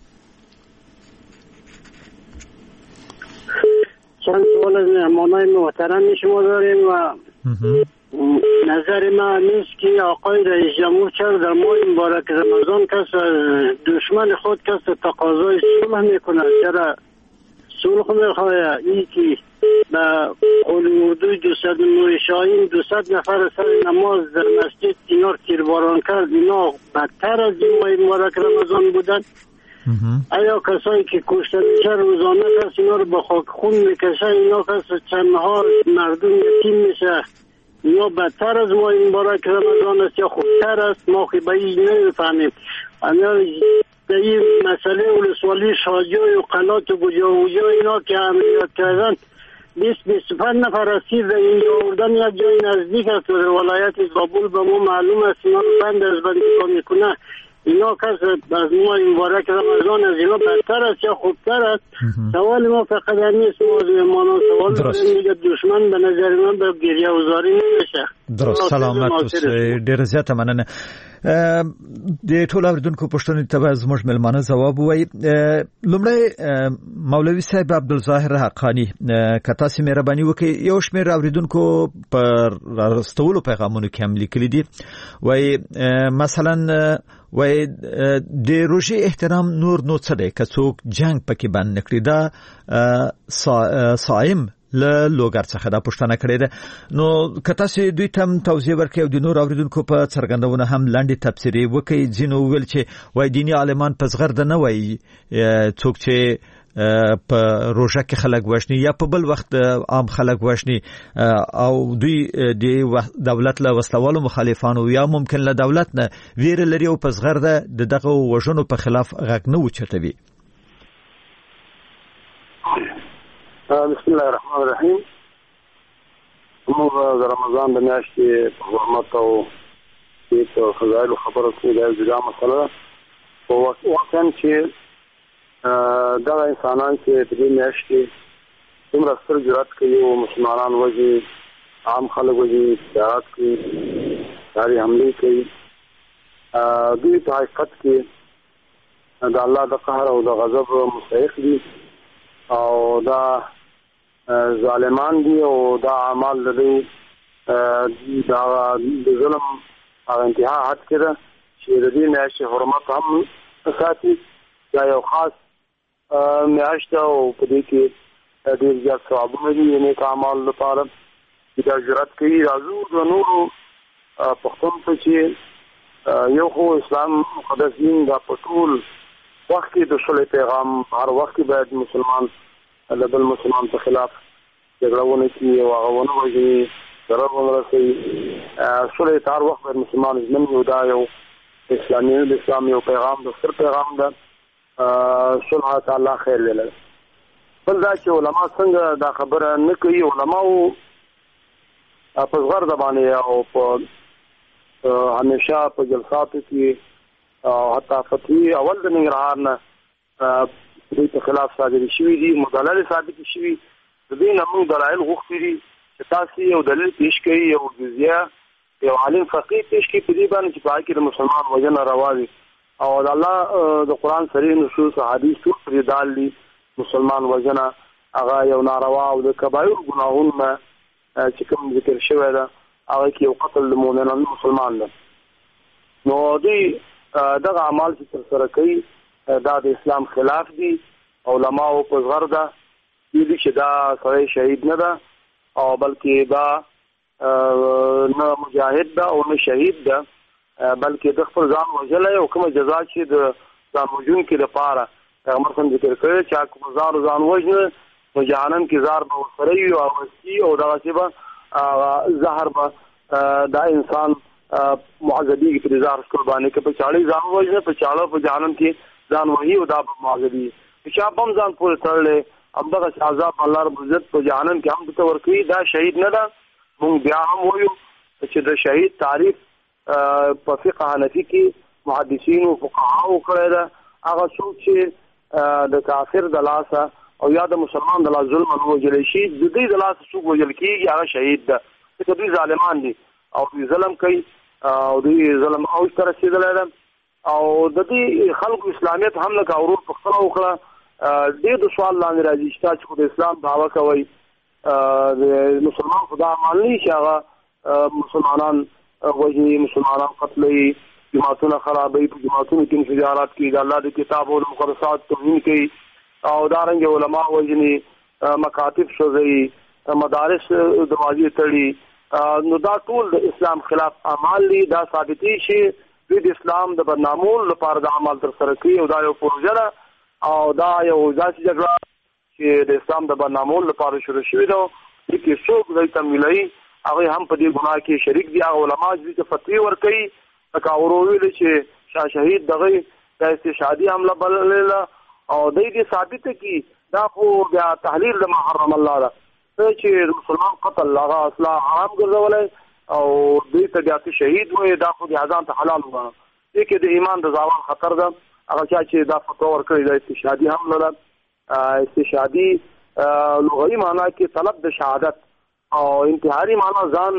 P: چند سوال از مهمانان محترم شما داریم و نظر من نیست که آقای رئیس جمهور چرا در ماه مبارک رمضان کس دشمن خود کس تقاضای صلح میکنه؟ چرا صلح میخواه؟ این که به قول اردوی 209 شاهین 200 نفر سر نماز در مسجد اینا تیرباران کرد، اینا بدتر از این ماه مبارک رمضان بودن؟ ایا کسایی که کشته میشه روزانه کس اینا رو به خاک خون میکشه، اینا کس چندها مردم یتیم میشه، یا بدتر از ماه مبارک رمضان است یا خوبتر است؟ ما که به این نمیفهمیم. این مسئله ولسوالی شاجای و قلات و گجاوجا اینا که عملیات کردن 20-25 نفر اسیر در اینجا آوردن یک جای نزدیک است در ولایت زابل به ما معلوم است اینا رو بند از بندی میکنه. اینا کس از ماه مبارک رمضان از اینا بدتر است یا خوبتر است؟ سوال ما فقط نیست. ما از مهمانان سوال داریم میگه دشمن به نظر من به گریه وزاری نمیشه.
B: درست. سلامت اوسئ. ډېر زیاته مننه. د ټول اوریدونکو پوښتنې ته به زموږ مېلمانه ځواب ووایي. لومړی مولوي صاحب عبدالظاهر حقانی که تاسې مهرباني وکړئ یو شمېر اوریدونکو په راستولو پیغامونو کې هم لیکلي دي. وایي مثلا وایي د روژې احترام نور نو څه دی که څوک جنګ پکې بند نه کړي دا صائم له لوګر څخه دا پوښتنه کړې ده. نو که تاسې دوی ته هم توضیح ورکړئ او د نور اوریدونکو په څرګندونه هم لنډې تبصرې وکړئ. ځینو وویل چې وایي دیني عالمان په زغرده نه وایي څوک چې په روژه کې خلک وژني یا په بل وخت عام خلک وژني او دوی د دولت له وسلوالو مخالفانو یا ممکن له دولت نه ویره لري او په زغرده د دغه وژنو په خلاف غږ نه اوچتوي.
H: بسم الله الرحمن الرحیم. موږ د رمضان د میاشتې په حرمت او د فضایلو خبرو کې دا مسله ده. او واقعا چې دغه انسانان چې په دې میاشت کې دومره ستر جرأت کوي او مسلمانان وژني، عام خلک وژني، تجارت کوي، ساري حملې کوي، دوی په حقیقت کې د الله د قهر او د غضب مستحق دي او دا ظالمان دي او دا اعمال د دوی د ظلم او انتها حد کې ده چې د دې میاشتې حرمت هم ساتي. دا یو خاص میاشت ده او په دې کې ډېر زیات ثوابونه دي نیک اعمال لپاره چې دا جرأت کوي. راځو د نورو پښتون ته چې یو خو اسلام مقدس دین دا په ټول وخت کې د صلح پیغام هر وخت کې باید مسلمان د بل مسلمان په خلاف جګړه ونه کړي او هغه ونه وژني، ضرر ونه رسوي. صلح هر وخت باید مسلمان ژمن وي. دا یو اسلام یو پیغام د ستر پیغام ده. صلح تعالی خیر ویلی. بل دا چې علما څنګه دا خبره نه کوي، علماو په زغرده باندې او په همیشه په جلساتو کې حتی فتوی اول د ننګرهار نه دوی په خلاف صادرې شوي دي، مدلل ثابتې شوي. د دې نه موږ دلایل غوښتي دي چې تاسو یو دلیل پیش کړئ، یو جزیه یو عالم فقيه پیش کړي په دې باندې چې په هغې کې د مسلمان وژنه روا وي او د الله د قرآن صریح نصوص حدیث ټول پرې دال دي. مسلمان وژنه هغه یو ناروا او د کبایر ګناهونو نه چې کوم ذکر شوی ده هغه کې یو قتل د مؤمنانو مسلمان ده. نو دوی دغه اعمال چې ترسره کوي دا د اسلام خلاف دي. علماو په زغرده دي چې دا سړی شهید نه ده او بلکې دا نه مجاهد ده او نه شهید ده، بلکې د خپل ځان وژلی او کومه جزا چې د ځان وژونکي لپاره پیغمبر صلی ذکر کړی چې کوم ځان وژنه نو جهنم کې زار به ورسره وي او وسي او دغسې به زهر به دا انسان معذبېږي په دې زهر څکلو باندې که په چاړه ځان ووژنه په چاړه په جهنم کې ځان وهي او دا به معذبېږي. چې چا به هم ځان پورې تړلی همدغسې عذاب الله رب العزت په جهنم کې هم ته ورکوي. دا شهید نه ده. موږ بیا هم وایو چې د شهید تعریف په فقه حنفي کې محدثینو فقهاو کړی ده. هغه څوک چې د کافر د لاسه او یا د مسلمان د لاسه ظلم ووژلی شي، د دوی د لاسه څوک وژل کېږي هغه شهید ده. ځکه دوی ظالمان دي او دوی ظلم کوي او دوی ظلم اوج ته رسېدلی ده او د دې خلکو اسلامیت هم لکه ورور پوښتنه وکړه ډېر د سوال لاندې راځي چې تاسو خو د اسلام دعوه کوئ، د مسلمان خو دا عمل نه چې هغه مسلمانان وژني، مسلمانان قتلوي، جماعتونه خرابوي، په جماعتونو کې انفجارات کوي، د الله د کتاب او مقدسات توهین کوي او دارنګه علما وژني، مکاتب سوځوي، مدارس دروازې تړي. نو دا ټول د اسلام خلاف اعمال دي. دا ثابتي شي دوی د اسلام د بدنامولو لپاره د عمل ترسره کوي او دا یو پروژه ده او دا یو ذاتي جګړه چې د اسلام د بدنامولو لپاره شروع شوې ده. دې کې څوک دوی تمویلوي هغوی هم په دې ګناه کې شریک دي. هغه علما چې دوی ته فتوی ورکوي لکه ورو ویلې چې شاه شهید دغه د استشهادي حمله بلله او دوی دې ثابته کړي دا خو بیا تحلیل د ما حرم الله ده چې مسلمان قتل هغه اصلا حرام ګرځولی او دوی ته بیا شهید وایي دا خو د اذان ته حلال وګڼه. دې کې د ایمان د زوال خطر ده. هغه چا چې دا فتوا ورکړې ده استشهادي حمله ده. استشهادي لغوي معنا کې طلب د شهادت او انتحاري معنا ځان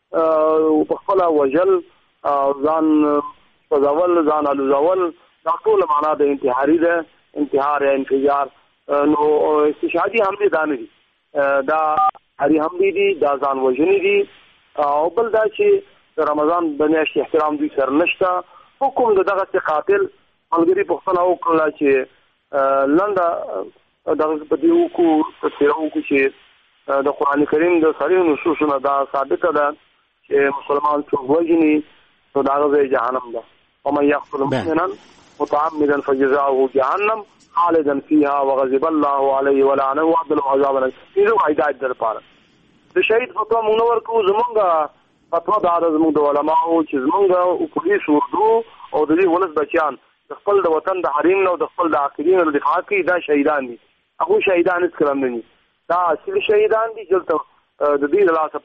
H: په خپله وژل ځان سوځول ځان الوزول دا ټول معنا د انتحاري ده. انتحار یا انفجار. نو استشهادي حملې دا نه دي، دا هري حملې دي، دا ځان وژنې دي. او بل دا چې د رمضان د میاشتې احترام دوی سره نشته. حکم د دغسې قاتل ملګري پوښتنه وکړله چې لنډه دغه په دې وکړو تذکره وکړو چې د قرآن کریم د صریح نصوصونه دا ثابته ده چې مسلمان څوک وژني نو د هغه ځای جهنم ده. ومن یقتل مؤمنا متعمدا فجزاؤه جهنم خالدا فيها وغضب الله عليه ولعنه وأعد له عذابا عظيما. هدایت در لپاره د شهید فتوا موږ نه ورکوو. زمونږ فتوا دا ده زمونږ د علماو چې زمونږ پولیس اردو او د دې ولس بچیان د خپل د وطن د حریم نه او د خپل د عاقلینو د دفاع کوي. دا شهیدان دي. هغوی شهیدان هېڅکله هم نه دي. دا اصلي شهیدان دي چې دلته د دوی د لاسه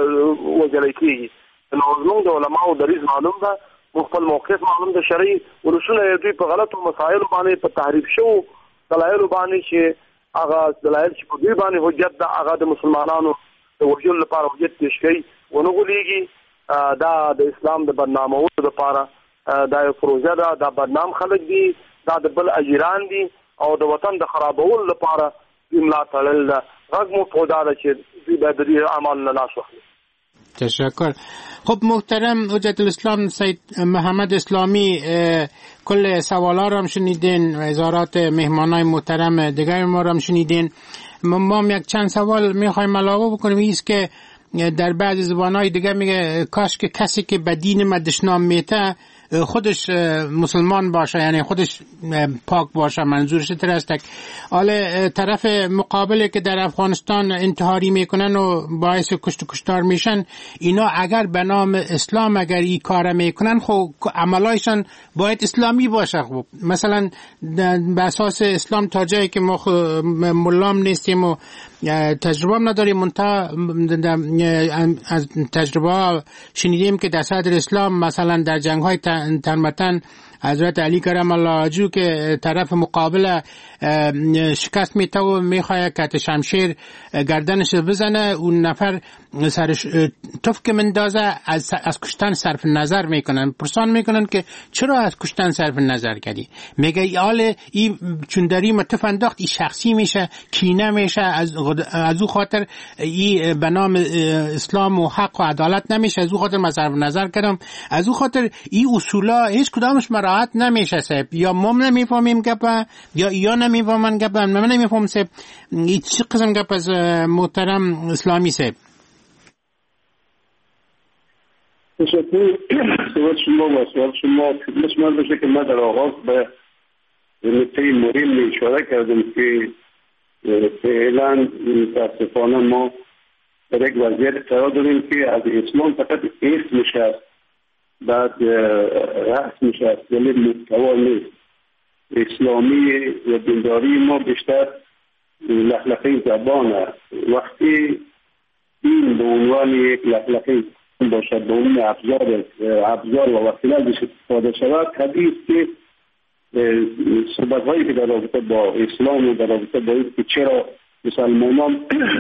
H: وژلی کېږي. نو زمونږ د علماو دریځ معلوم ده، موږ خپل موقف معلوم ده شرعي. ولسونه دوی په غلطو مسایلو باندې په تحریف شوو دلایل باندې چې هغه دلایل چې په دې باندې حجت د هغه د مسلمانانو د وجل لپاره حجت پیش کوي ونغولېږي دا د اسلام د بدنامولو لپاره دا یو پروژه ده. دا بدنام خلک دي، دا د بل اجیران دي او د وطن د خرابولو لپاره املا تړل ده. غږ مو پودا ده چې دوی باید د دې اعمال نه لاس واخلي.
A: تشکر. خب محترم حجت الاسلام سید محمد اسلامی، کل سوالا رو هم شنیدین، وزارات مهمانای محترم دیگر ما رو هم شنیدین. ما یک چند سوال میخوایم علاوه بکنیم. ایست که در بعضی زبانهای دیگه میگه کاش که کسی که به دین ما دشنام میته خودش مسلمان باشه، یعنی خودش پاک باشه. منظورش ترستک حالا طرف مقابله که در افغانستان انتحاری میکنن و باعث کشت و کشتار میشن، اینا اگر به نام اسلام اگر این کار میکنن خب عملایشان باید اسلامی باشه. خب مثلا به اساس اسلام تا جایی که ما ملام نیستیم و تجربه هم نداریم، منتها از تجربه شنیدیم که در صدر اسلام مثلا در جنگ های تنمتن حضرت علی کرم الله وجهه که طرف مقابل شکست میته و میخواه که شمشیر گردنش بزنه، اون نفر سرش تفک مندازه، از کشتن صرف نظر میکنن. پرسان میکنن که چرا از کشتن صرف نظر کردی؟ میگه این چون داری متف انداخت، این شخصی میشه، کینه میشه، از او خاطر این به نام اسلام و حق و عدالت نمیشه، از او خاطر من صرف نظر کردم. از او خاطر این اصولا هیچ کدامش مراعات نمیشه صاحب. یا ما نمیفهمیم گپا یا نمیفهمن گپا، من نمیفهم صاحب. این چه قسم گپ از محترم اسلامی صاحب؟
I: تشکر. سوال شما و سوال شما خدمت من باشه که من در آغاز به نکته مهم اشاره کردم که فعلا متاسفانه ما در یک وضعیت قرار داریم که از اسلام فقط اسمش هست، بعد رسمش هست، ولی محتوا نیست. اسلامی و دینداری ما بیشتر لخلقه زبانه. وقتی این به عنوان یک لخلقه باشد، به عنوان ابزار و وسیله ازش استفاده شود، طبیعی است که صحبت‌هایی که در رابطه با اسلام و در رابطه با این که چرا مسلمانان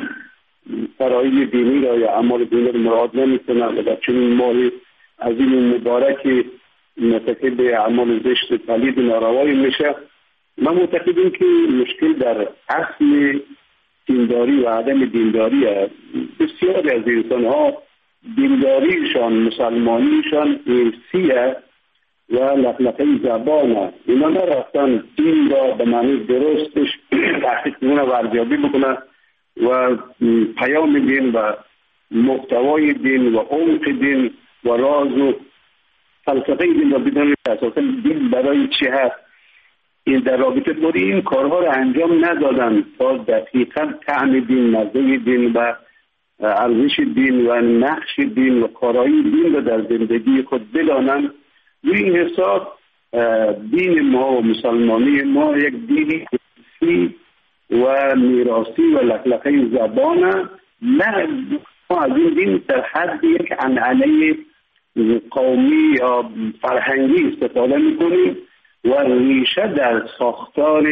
I: فرایض دینی را یا اعمال دینی را مراعات نمی‌کنند و در چنین ماهی از این مبارک مرتکب اعمال زشت پلید ناروایی میشه. من معتقدم که مشکل در اصل دینداری و عدم دینداری است. بسیاری از انسان‌ها دینداریشان، مسلمانیشان ارثیه و لخلقه زبان است. اینا نرفتن دین را به معنی درستش تحقیق کنن و ارزیابی بکنن و پیام دین و محتوای دین و عمق دین و راز و فلسفه دین را بدونن اساسا دین برای چی هست. این در رابطه با این کارها را انجام ندادن تا دقیقاً طعم دین، مزه دین و ارزش دین و نقش دین و کارایی دین را در زندگی خود بدانند. روی این حساب دین ما و مسلمانی ما یک دینی ارثی و میراثی و لخلقه زبانه. نه ما از این دین در حد یک عنعنه قومی یا فرهنگی استفاده میکنیم و ریشه در ساختار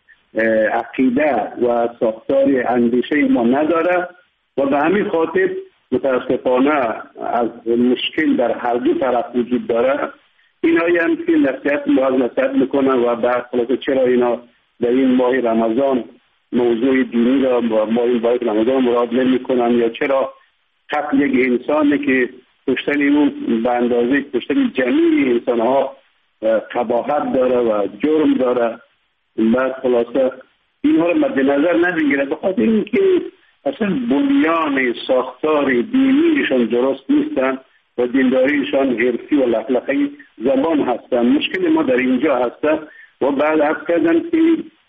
I: عقیده و ساختار اندیشه ما نداره و به همین خاطر متاسفانه از مشکل در هر دو طرف وجود داره. اینایی هم که نصیحت نصیحت میکنن و بعد خلاصه چرا اینا در این ماه رمضان موضوع دینی را با ماه رمضان مراد نمیکنن، یا چرا قتل یک انسانی که کشتن اون به اندازه کشتن جمیع انسانها قباحت داره و جرم داره. بعد خلاصه اینها رو مد نظر نمیگیره به خاطر اینکه اصلا بنیان ساختار دینیشان درست نیستن و دینداریشان ارثی و لخلقه زبان هستن. مشکل ما در اینجا هستن و بعد عرض کردن که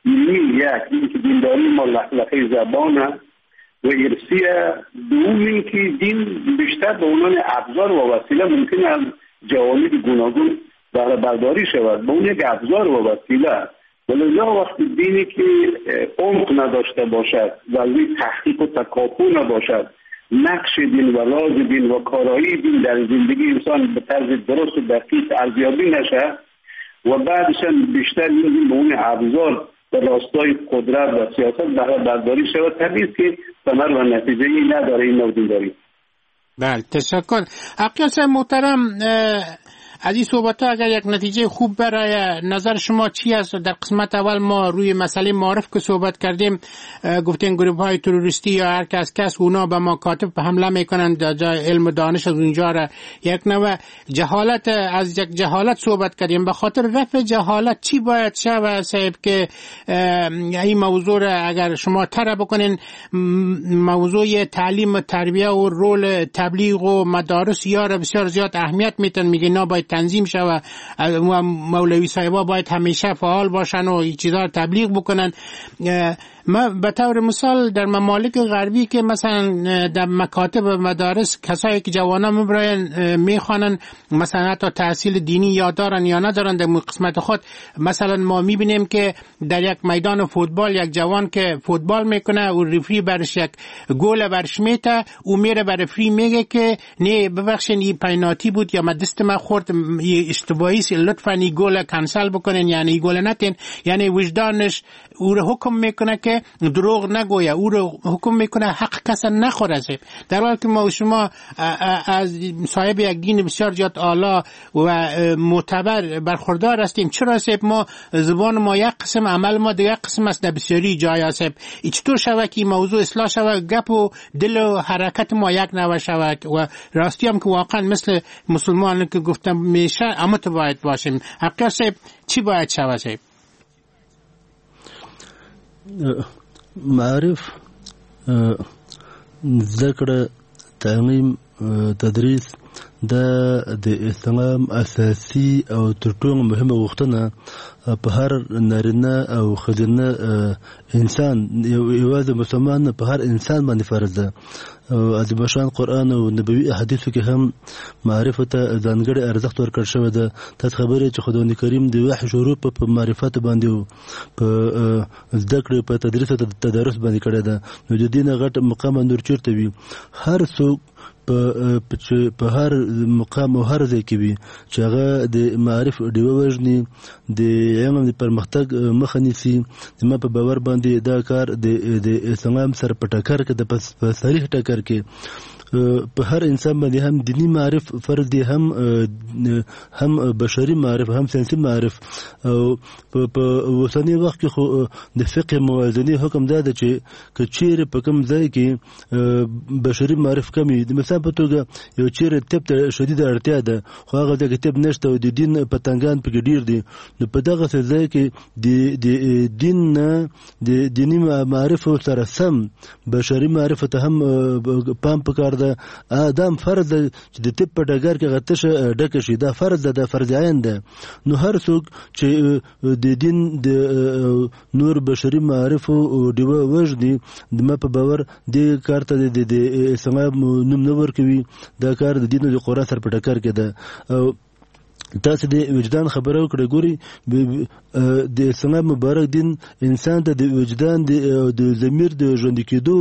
I: یک دینداری ما لخلقه زبانه و ارثیه، دومی که دین بیشتر به عنوان ابزار و وسیله ممکن از جوانب گوناگون بهره برداری شود، به اون یک ابزار و وسیله. ولذا وقتی دینی که عمق نداشته باشد و روی تحقیق و تکاپو نباشد، نقش دین و راز دین و کارایی دین در زندگی انسان به طرز درست و دقیق ارزیابی نشه و بعدش بیشتر این به اون ابزار به راستای قدرت و سیاست برداری شود. طبیعی است که ثمر و نتیجه ای نداره این نوداری.
A: بله تشکر. عقیاس محترم، از این صحبت ها اگر یک نتیجه خوب برای نظر شما چی است؟ در قسمت اول ما روی مسئله معارف که صحبت کردیم، گفتیم گروه های تروریستی یا هر کس اونا به مکاتب حمله میکنند، جای علم و دانش از اونجا را یک نوع جهالت، از یک جهالت صحبت کردیم. به خاطر رفع جهالت چی باید شود صاحب که این موضوع را اگر شما طرح بکنین، موضوع تعلیم و تربیه و رول تبلیغ و مدارس یا را بسیار زیاد اهمیت میتن، میگه نه باید تنظیم شود، مولوی صاحبا باید همیشه فعال باشن و این چیزا تبلیغ بکنن. ما به طور مثال در ممالک غربی که مثلا در مکاتب و مدارس کسایی که جوانا میبراین میخوانن، مثلا حتی تحصیل دینی یا دارن یا ندارن، در قسمت خود مثلا ما میبینیم که در یک میدان فوتبال یک جوان که فوتبال میکنه و رفری برش یک گل برش میته، او میره بر رفری میگه که نه ببخشید این پنالتی بود یا دست من خورد، اشتباهی است، لطفا این گل کنسل بکنین، یعنی این گل نتین، یعنی وجدانش او رو حکم میکنه که دروغ نگویه، او رو حکم میکنه حق کس نخوره. در حالی که ما و شما از صاحب یک دین بسیار زیاد اعلی و معتبر برخوردار هستیم. چرا صاحب ما زبان ما یک قسم، عمل ما دیگر قسم است در بسیاری جای صاحب؟ چطور شود که موضوع اصلاح شود، گپ و دل و حرکت ما یک نوع شود؟ و راستی هم که واقعا مثل مسلمان که گفتم میشه اما تو باید باشیم. حقیقت صاحب چی باید شود صاحب؟
J: معرف، ذکر، تعلیم، تدریس د اسلام اساسي او تر ټولو مهمه غوښتنه په هر نارینه او ښځینه انسان، یوازې مسلمان نه، په هر انسان باندې فرض ده. عظیم شان قرآن او نبوي احادیثو کې هم معرفت ته ځانګړی ارزښت ورکړل شوی ده. تاسو خبرې چې خدای کریم د وحی شروع په معرفت باندې او په زده کړې په تدریس او تدارس باندې کړی ده، نو د دې نه غټ مقام نور چیرته وي؟ هر څوک په هر مقام او هر ځای کې وي چې هغه د معرف ډیوه وژني، د علم د پرمختګ مخه نیسي. زما په باور باندې دا کار د اسلام سره په ټکر کې، د په صریح ټکر کې په هر انسان باندې هم دینی معرف فرض دي، هم بشري معرف، هم ساينسي معرف. او په اوسنی وخت کې خو د فقه موازنه حکم دا ده چې کچیر په کوم ځای کې بشري معرف کمی، د مثال په توګه یو چیرې طب ته شدید اړتیا ده خو هغه ځای کې طب نشته او د دین پتنګان پکې ډیر دي، نو په دغه ځای کې د دین نه د دینی معرف سره سم بشري معرف ته هم پام پکار ده. ادم فرض ده چې د طب په ډګر کې غتشه ډکه شي، دا فرض ده، دا فرض عین ده. نو هر څوک چې د دین د نور بشري معرف او دیوه وژني، د ما په باور د کار ته د اسلام نوم نه ورکوي، دا کار د دین او د قرآن سره په ټکر کې ده. او تاسو د وجدان خبره وکړه، ګوري د اسلام مبارک دین انسان ته د وجدان د ضمیر د ژوند کېدو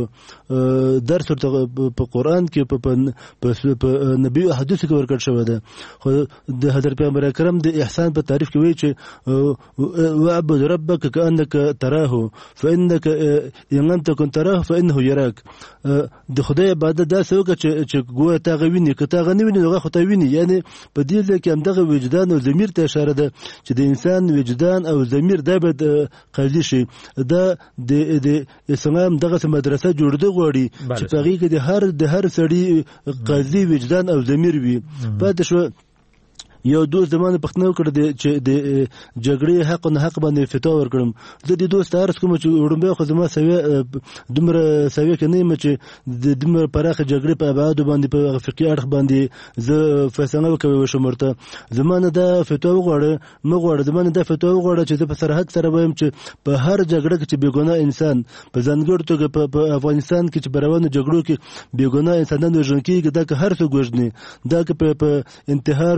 J: درس ورته په قرآن کې په نبی او حدیث کې ورکړل شوی ده. خو د حضرت پیغمبر اکرم د احسان په تعریف کې وایي چې واعبد ربك كأنك تراه فإنك إن لم تكن تراه فإنه يراك. د خدای عبادت داسې وکړه چې ګویا تا غویني، که تا غنی ویني هغه خو تا ویني. یعنی په دې ځای کې همدغه وجدان او ضمیر ته اشاره ده چې د انسان وجدان او ضمیر دا باید قوي شي. دا د اسلام دغه مدرسه جوړده غواړي چې په هغې کې د هر سړي قاضي وجدان او ضمیر وي. پاتې شو یو دوست زمانه پښتنه وکړه چې د جګړې حق او نه حق باندې فتوا ورکړم. زه د دوست عرض کوم چې وړاندې خو زما سوي دومره سوي کې نه یم چې د دومره پراخه جګړې په ابعاد باندې په فقهي اړخ باندې زه فیصله وکوي وشمرته. زمانه دا فتوا وغواړه مغواړه، زمانه دا فتوا وغواړه چې زه په سرحد سره وایم چې په هر جګړه کې چې بیګناه انسان، په ځانګړي توګه په افغانستان کې چې په روانو جګړو کې بیګناه انسانان وژل کېږي، دا که هر څوک وژني، دا که په انتحار او انفجار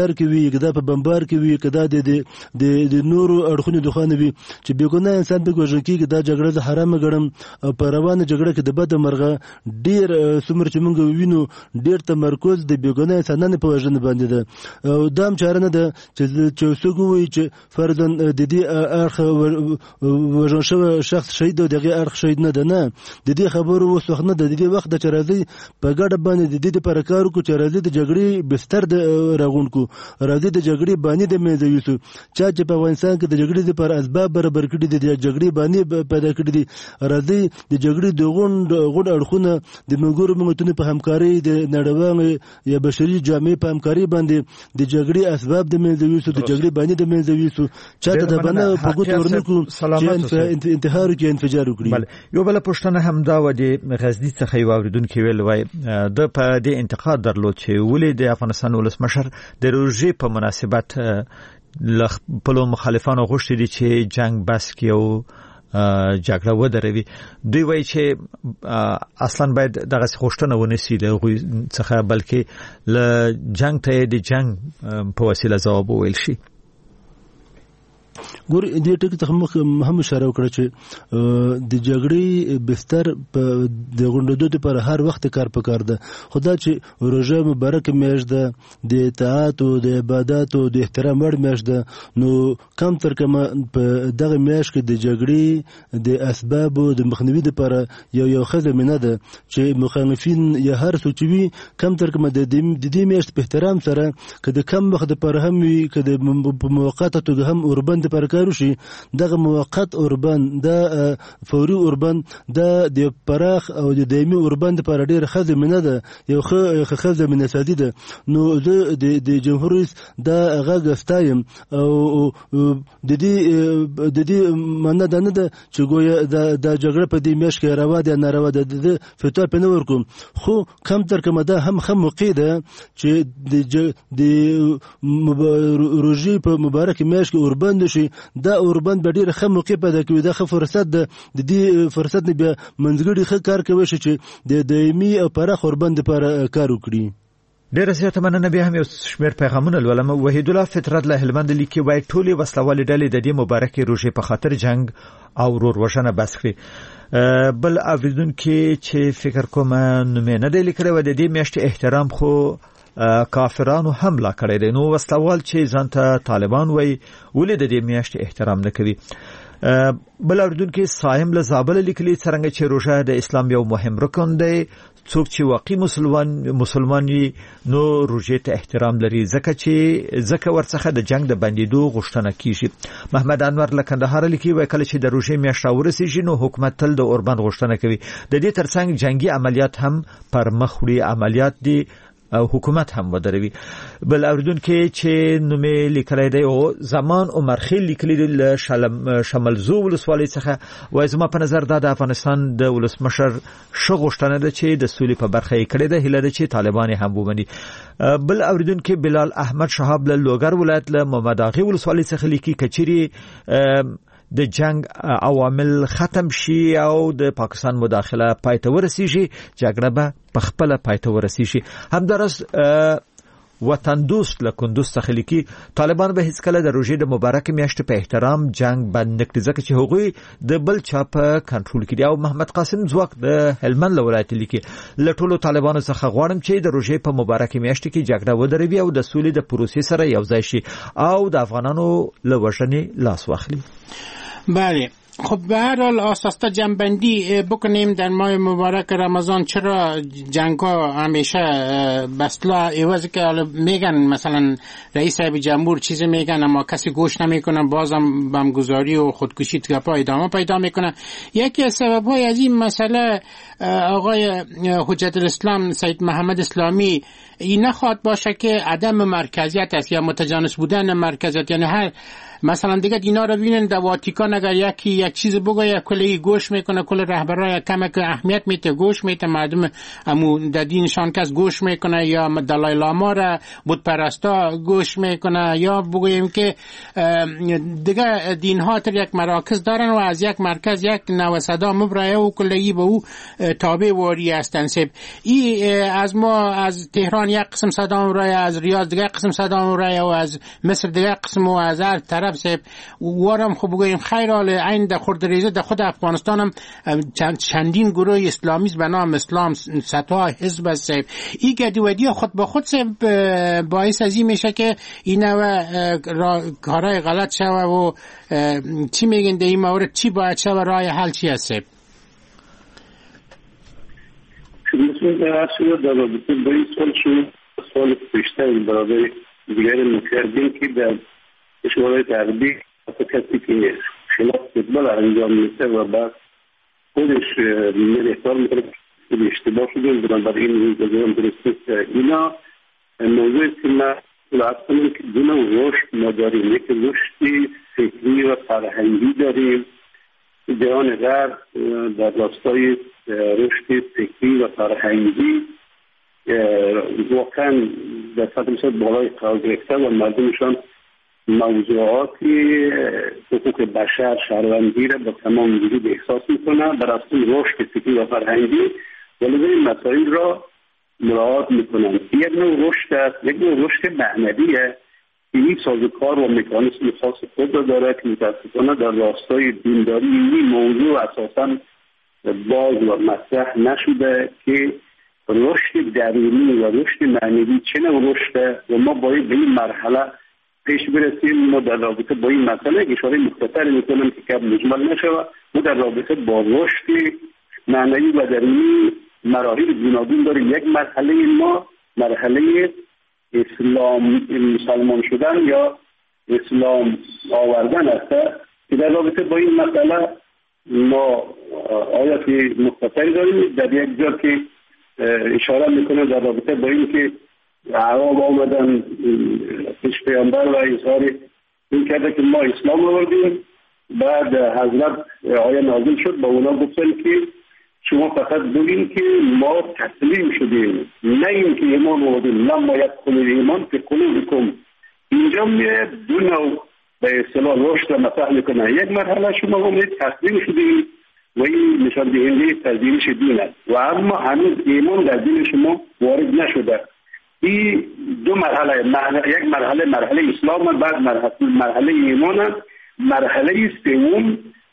J: ټانکر کې وي کدا په بمبار کې وي کدا د نورو اړخونو د خانه وي چې بیګونه انسان به وژل کېږي دا جګړه د حرام ګڼم او په روانه جګړه کې د بد مرغه ډیر څومره چې موږ وینو ډیر تمرکز د بیګونه انسانانو په وژنه باندې ده او دام چاره نه ده چې څوک وایي چې فرضاً د دې اړخ وژل شوی شخص شهید دی دغه اړخ شهید نه ده نه د دې خبرو وسوخ نه د دې وخت د چرازي په ګډه باندې د دې لپاره کار کو چې راځي د جګړې بستر د راغونکو راځي د جګړې باندې د مېزویسو چې په افغانستان کې د جګړې لپاره اسباب برابر کړي دي د جګړې باندې پیدا کړي دي راځي د جګړې د غون اړخونه د مګورو ملتونو په همکاري د نړیوال یا بشري جامعې په همکاري باندې د جګړې اسباب د مېزویسو د جګړې باندې د مېزویسو چاته د بنه په ګوت ورنکو چې انتحار کې انفجار وکړي
B: یو بل پښتنه هم دا و د غزنی څخه یو اوریدونکو ویل وای د په دې انتقاد درلود چې ولې د افغانستان ولسمشر د روژې په مناسبت خپلو مخالفانو غوښتي دي چې جنگ بس کړي او جګړه ودروي دوی وایي چې اصلا باید دغه غوښتنه ونشي له څخه بلکې له جنگ ته د جنگ په وسیله ځواب وویل شي
J: ګور دې ټکي ته هم اشاره وکړه چې د جګړې بستر په د غونډو لپاره هر وخت کار پکار ده خدا چې روزه مبارک میاشت ده د اطاعت او د عبادت او د احترام وړ میاشت ده نو کم تر کم په دغه میاشت کې د جګړې د اسباب او د مخنیوي لپاره یو خزمه ده چې مخالفین یا هر څوک وي کم تر کم د دې میاشت په احترام سره کده کم وخت لپاره هم وي کده په موقته توګه هم اوربند پر کارو شي دغه موقت اوربند د فوري اوربند د پراخ او د دایمي اوربند پر ډیر خدمت نه ده یو خدمت سادي ده نو د جمهوریت د غږ استایم او د دې مننه ده نه ده چې ګویا د جګړه په دې میش کې روا ده نه روا ده د فتوا په نور کوم خو کم تر کومه ده هم موقع ده چې د روزي په مبارک میش کې اوربند شي دا اوربند به ډیره ښه موقع پیدا کوي دا ښه فرصت ده د دې فرصت نه بیا منځګړي ښه کار کوي چې د دایمي او پراخ اوربند لپاره کار وکړي
B: ډیره زیاته مننه به هم یو شمیر پیغامونه ولوم وحید الله فطرت له هلمند لیکي وای ټولي وسلوال ډلې د دې مبارکي روزي په خاطر جنگ او وروژنه بس کړي بل اوریدونکو چې فکر کوم نو مې نه دی لیکره و د دې میاشتې احترام خو کافرانو حمله کړې ده نو وسلوال چې ځانته طالبان وای ولې د دې میاشتې احترام نه کوي بل اوریدونکو صایم له زابل لیکلي څنګه چې روزه د اسلام یو مهم رکن دی څوک چې واقعي مسلماني نو روزه ته احترام لري ځکه ورڅخه د جنگ د بندیدو غوښتنه کیږي محمد انور له کندهار لیکي وای کله چې د روزه میاشت ورسیږي نو حکومت تل د اوربند غوښتنه کوي د دې ترڅنګ جنگي عملیات هم پر مخ وړي عملیات دي او حکومت هم ودروي بل اوریدونکو چې نومې لیکلای دی او زمان عمر خیل لیکلی د شمالزو ولسوالۍ څخه وای زما په نظر دا د افغانستان د ولسمشر شغوښتنه ده چې د سولې په برخه یې کړې ده هله ده چې طالبان هم ومني بل اوریدونکو بلال احمد شهاب له لوګر ولایت له محمد اغي ولسوالۍ څخه لیکي کچيري د جنگ عوامل ختم شي او د پاکستان مداخله پایته ورسیږي جګړه به په خپل پایته ورسیږي همدارس وطن دوست له کندوز څخه لیکي طالبان به هیڅ کله د روزې د مبارک میاشت په احترام جنگ بند نکړي ځکه چې هغوی د بل چا په کنټرول کې دي او محمد قاسم زواک د هلمند ولایت لیکي له ټولو طالبانو څخه غواړم چې د روزې په مبارک میاشت کې جګړه ودروي او د سولې د پروسې سره یوځای شي او د افغانانو له وژنې لاس واخلي
A: بله خب به هر حال آساستا جنبندی بکنیم در ماه مبارک رمضان چرا جنگ ها همیشه بسلا عوض که حالا میگن مثلا رئیس صاحب جمهور چیزی میگن اما کسی گوش نمیکنن بازم بمگذاری و خودکشی تگپا ادامه پیدا میکنن یکی از سبب های از این مسئله آقای حجت الاسلام سید محمد اسلامی این نخواد باشه که عدم مرکزیت است یا متجانس بودن مرکزیت یعنی هر مثلا دیگه اینا رو ببینن در واتیکان اگر یکی یک چیز بگه کلی گوش میکنه کل رهبرای کمک اهمیت میده گوش میده مردم امو در دینشان کس گوش میکنه یا دلای لاما را بت پرستا گوش میکنه یا بگوییم که دیگه دین ها تر یک مراکز دارن و از یک مرکز یک نو صدا مبرایه و کلی به او تابع واری هستن سب ای از ما از تهران ایران یک قسم صدا میبره، از ریاض دیگه قسم صدا میبره و از مصر دیگه قسم و از هر طرف سیب وارم خوب بگویم خیر حال این در خورد ریزه در خود افغانستان هم چندین گروه اسلامی به نام اسلام ستا حزب است. این گدودی خود با خود باعث از این میشه که این کارهای غلط شوه و چی میگن در این مورد؟ چی باید شوه؟ راه حل چی هست؟
I: مثل در اصل در رابطه با این سال پیشتر برای دیگر مکردیم که در کشورهای غربی کسی که خلاف فوتبال انجام میده و بعد خودش احتمال میکنه که اشتباه شده، بنابراین این بزرگم درسته. اینا موضوعی که من اصلا کنم که دو نوع رشد ما داریم. یک رشدی فکری و فرهنگی داریم. جهان غرب در راستای رشد فکری و فرهنگی واقعا در سطح بالای قرار گرفته و مردمشان موضوعاتی حقوق بشر، شهروندی را با تمام وجود احساس میکنن بر اساس رشد فکری و فرهنگی، ولی این مسائل را مراعات میکنن. یک نوع رشد است، یک نوع رشد معنویه که این سازوکار و مکانیسم خاص خود را داره که متاسفانه در راستای دینداری این موضوع اساساً باز و مطرح نشده که رشد درونی و رشد معنوی چه نوع رشده و ما باید به این مرحله پیش برسیم. ما در رابطه با این مسئله اشاره مختصری میکنم که کم مجمل نشود. ما در رابطه با رشد معنوی و درونی مراحل گوناگون داریم. یک مرحله ما مرحله اسلام مسلمان شدن یا اسلام آوردن است که در رابطه با این مسئله ما آیات مختصری داریم. در یک جا که اشاره میکنه در رابطه با این که اعراب آمدن پیش پیامبر و اظهار این کرده که ما اسلام آوردیم، بعد حضرت آیه نازل شد با اونا گفتن که شما فقط بگین که ما تسلیم شدیم، نه این که ایمان آوردیم. لما یدخل ایمان فی قلوبکم. اینجا میاد دو نوع به اصطلاح رشد را مطرح میکنه. یک مرحله شما هم تسلیم شدیم و این نشان دهنده پذیرش دین است و اما هنوز ایمان در دین شما وارد نشده. این دو مرحله، یک مرحله اسلام، بعد مرحله ایمان، مرحله سوم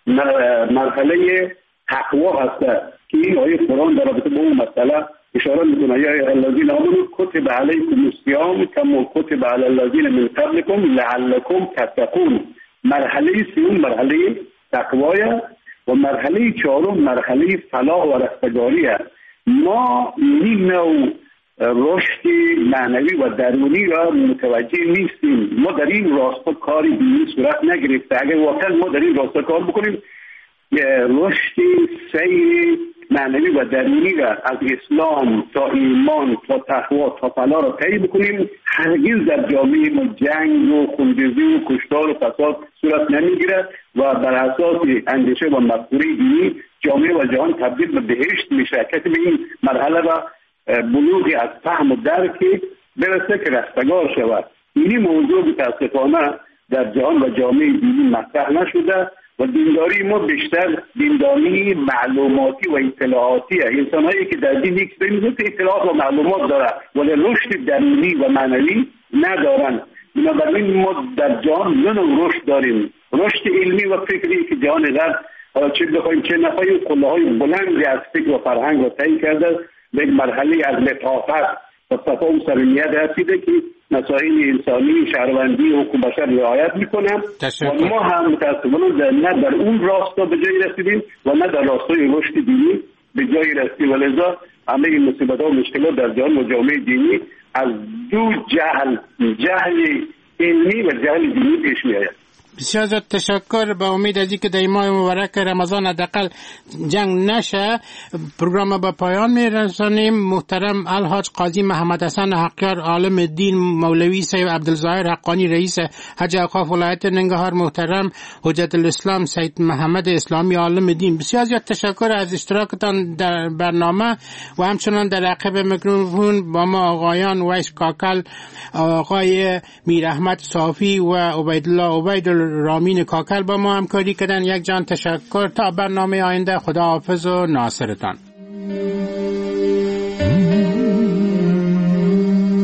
I: مرحله تقوا هست که این آیه قرآن در رابطه با اون مسئله اشاره میکنه. یا ایها الذین آمنوا کتب علیکم الصیام کما کتب علی الذین من قبلکم لعلکم تتقون. مرحله سوم مرحله تقوای و مرحله چهارم مرحله فلاح و رستگاری است. ما این نوع رشد معنوی و درونی را متوجه نیستیم. ما در این راستا کاری دینی صورت نگرفته. اگر واقعا ما در این راستا کار بکنیم رشد سیر معنوی و درونی را از اسلام تا ایمان تا تقوا تا فلاح را طی بکنیم، هرگز در جامعه ما جنگ و خونریزی و کشتار و فساد صورت نمیگیرد و بر اساس اندیشه و مفکوره دینی جامعه و جهان تبدیل به بهشت میشه. کسی به این مرحله و بلوغی از فهم و درک برسه که رستگار شود. این موضوع متاسفانه در جهان و جامعه دینی مطرح نشده و دینداری ما بیشتر دینداری معلوماتی و اطلاعاتی است. انسان‌هایی که در دین یک سری اطلاعات و معلومات دارند ولی رشد درونی و معنوی ندارند. بنابراین ما در جهان دو نوع رشد داریم. رشد علمی و فکری که جهان غرب چه بخوایم چه نخواهیم قله‌های بلندی از فکر و فرهنگ را طی کرده به یک مرحله از لطافت و صفا و صمیمیت رسیده که مسائل انسانی، شهروندی و حقوق بشر رعایت میکنن و ما هم متاسفانه نه در اون راستا به جایی رسیدیم و نه در راستای رشد دینی به جایی رسیدیم. ولذا همه این مصیبت‌ها و مشکلات در جهان و جامعه دینی از دو جهل علمی و جهل دینی پیش میآید.
A: بسیار زیاد تشکر. به امید از اینکه در ماه مبارک رمضان حداقل جنگ نشه پروگرام به پایان میرسانیم. محترم الحاج قاضی محمد حسن حقیار عالم دین، مولوی سید عبدالظاهر حقانی رئیس حج اوقاف ولایت ننگرهار، محترم حجت الاسلام سید محمد اسلامی عالم دین، بسیار زیاد تشکر از اشتراکتان در برنامه و همچنان در عقب میکروفون با ما آقایان ویس کاکل، آقای میر احمد صافی و عبیدالله رامین کاکل با ما همکاری کردن. یک جان تشکر. تا برنامه آینده خدا حافظ و ناصرتان.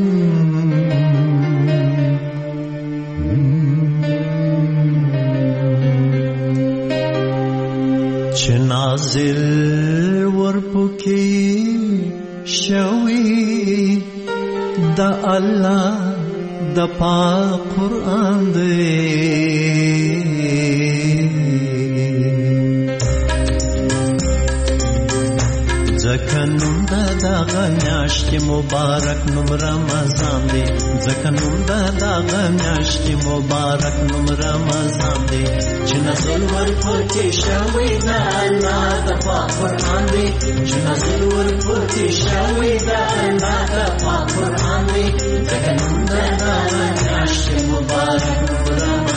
Q: چې نازل ورپکې شوی د الله د پاک قرآن دی ځکه نوم د دغه میاشتې مبارک نوم رمضان دی ځکه نوم د دغه میاشتې مبارک نوم رمضان دی چې نزل ورپکې شوی د الله د پاک قرآن دی چې نزل ورپکې شوی د الله د پاک قرآن دی ځکه نوم د دغه میاشتې مبارک نوم رمضان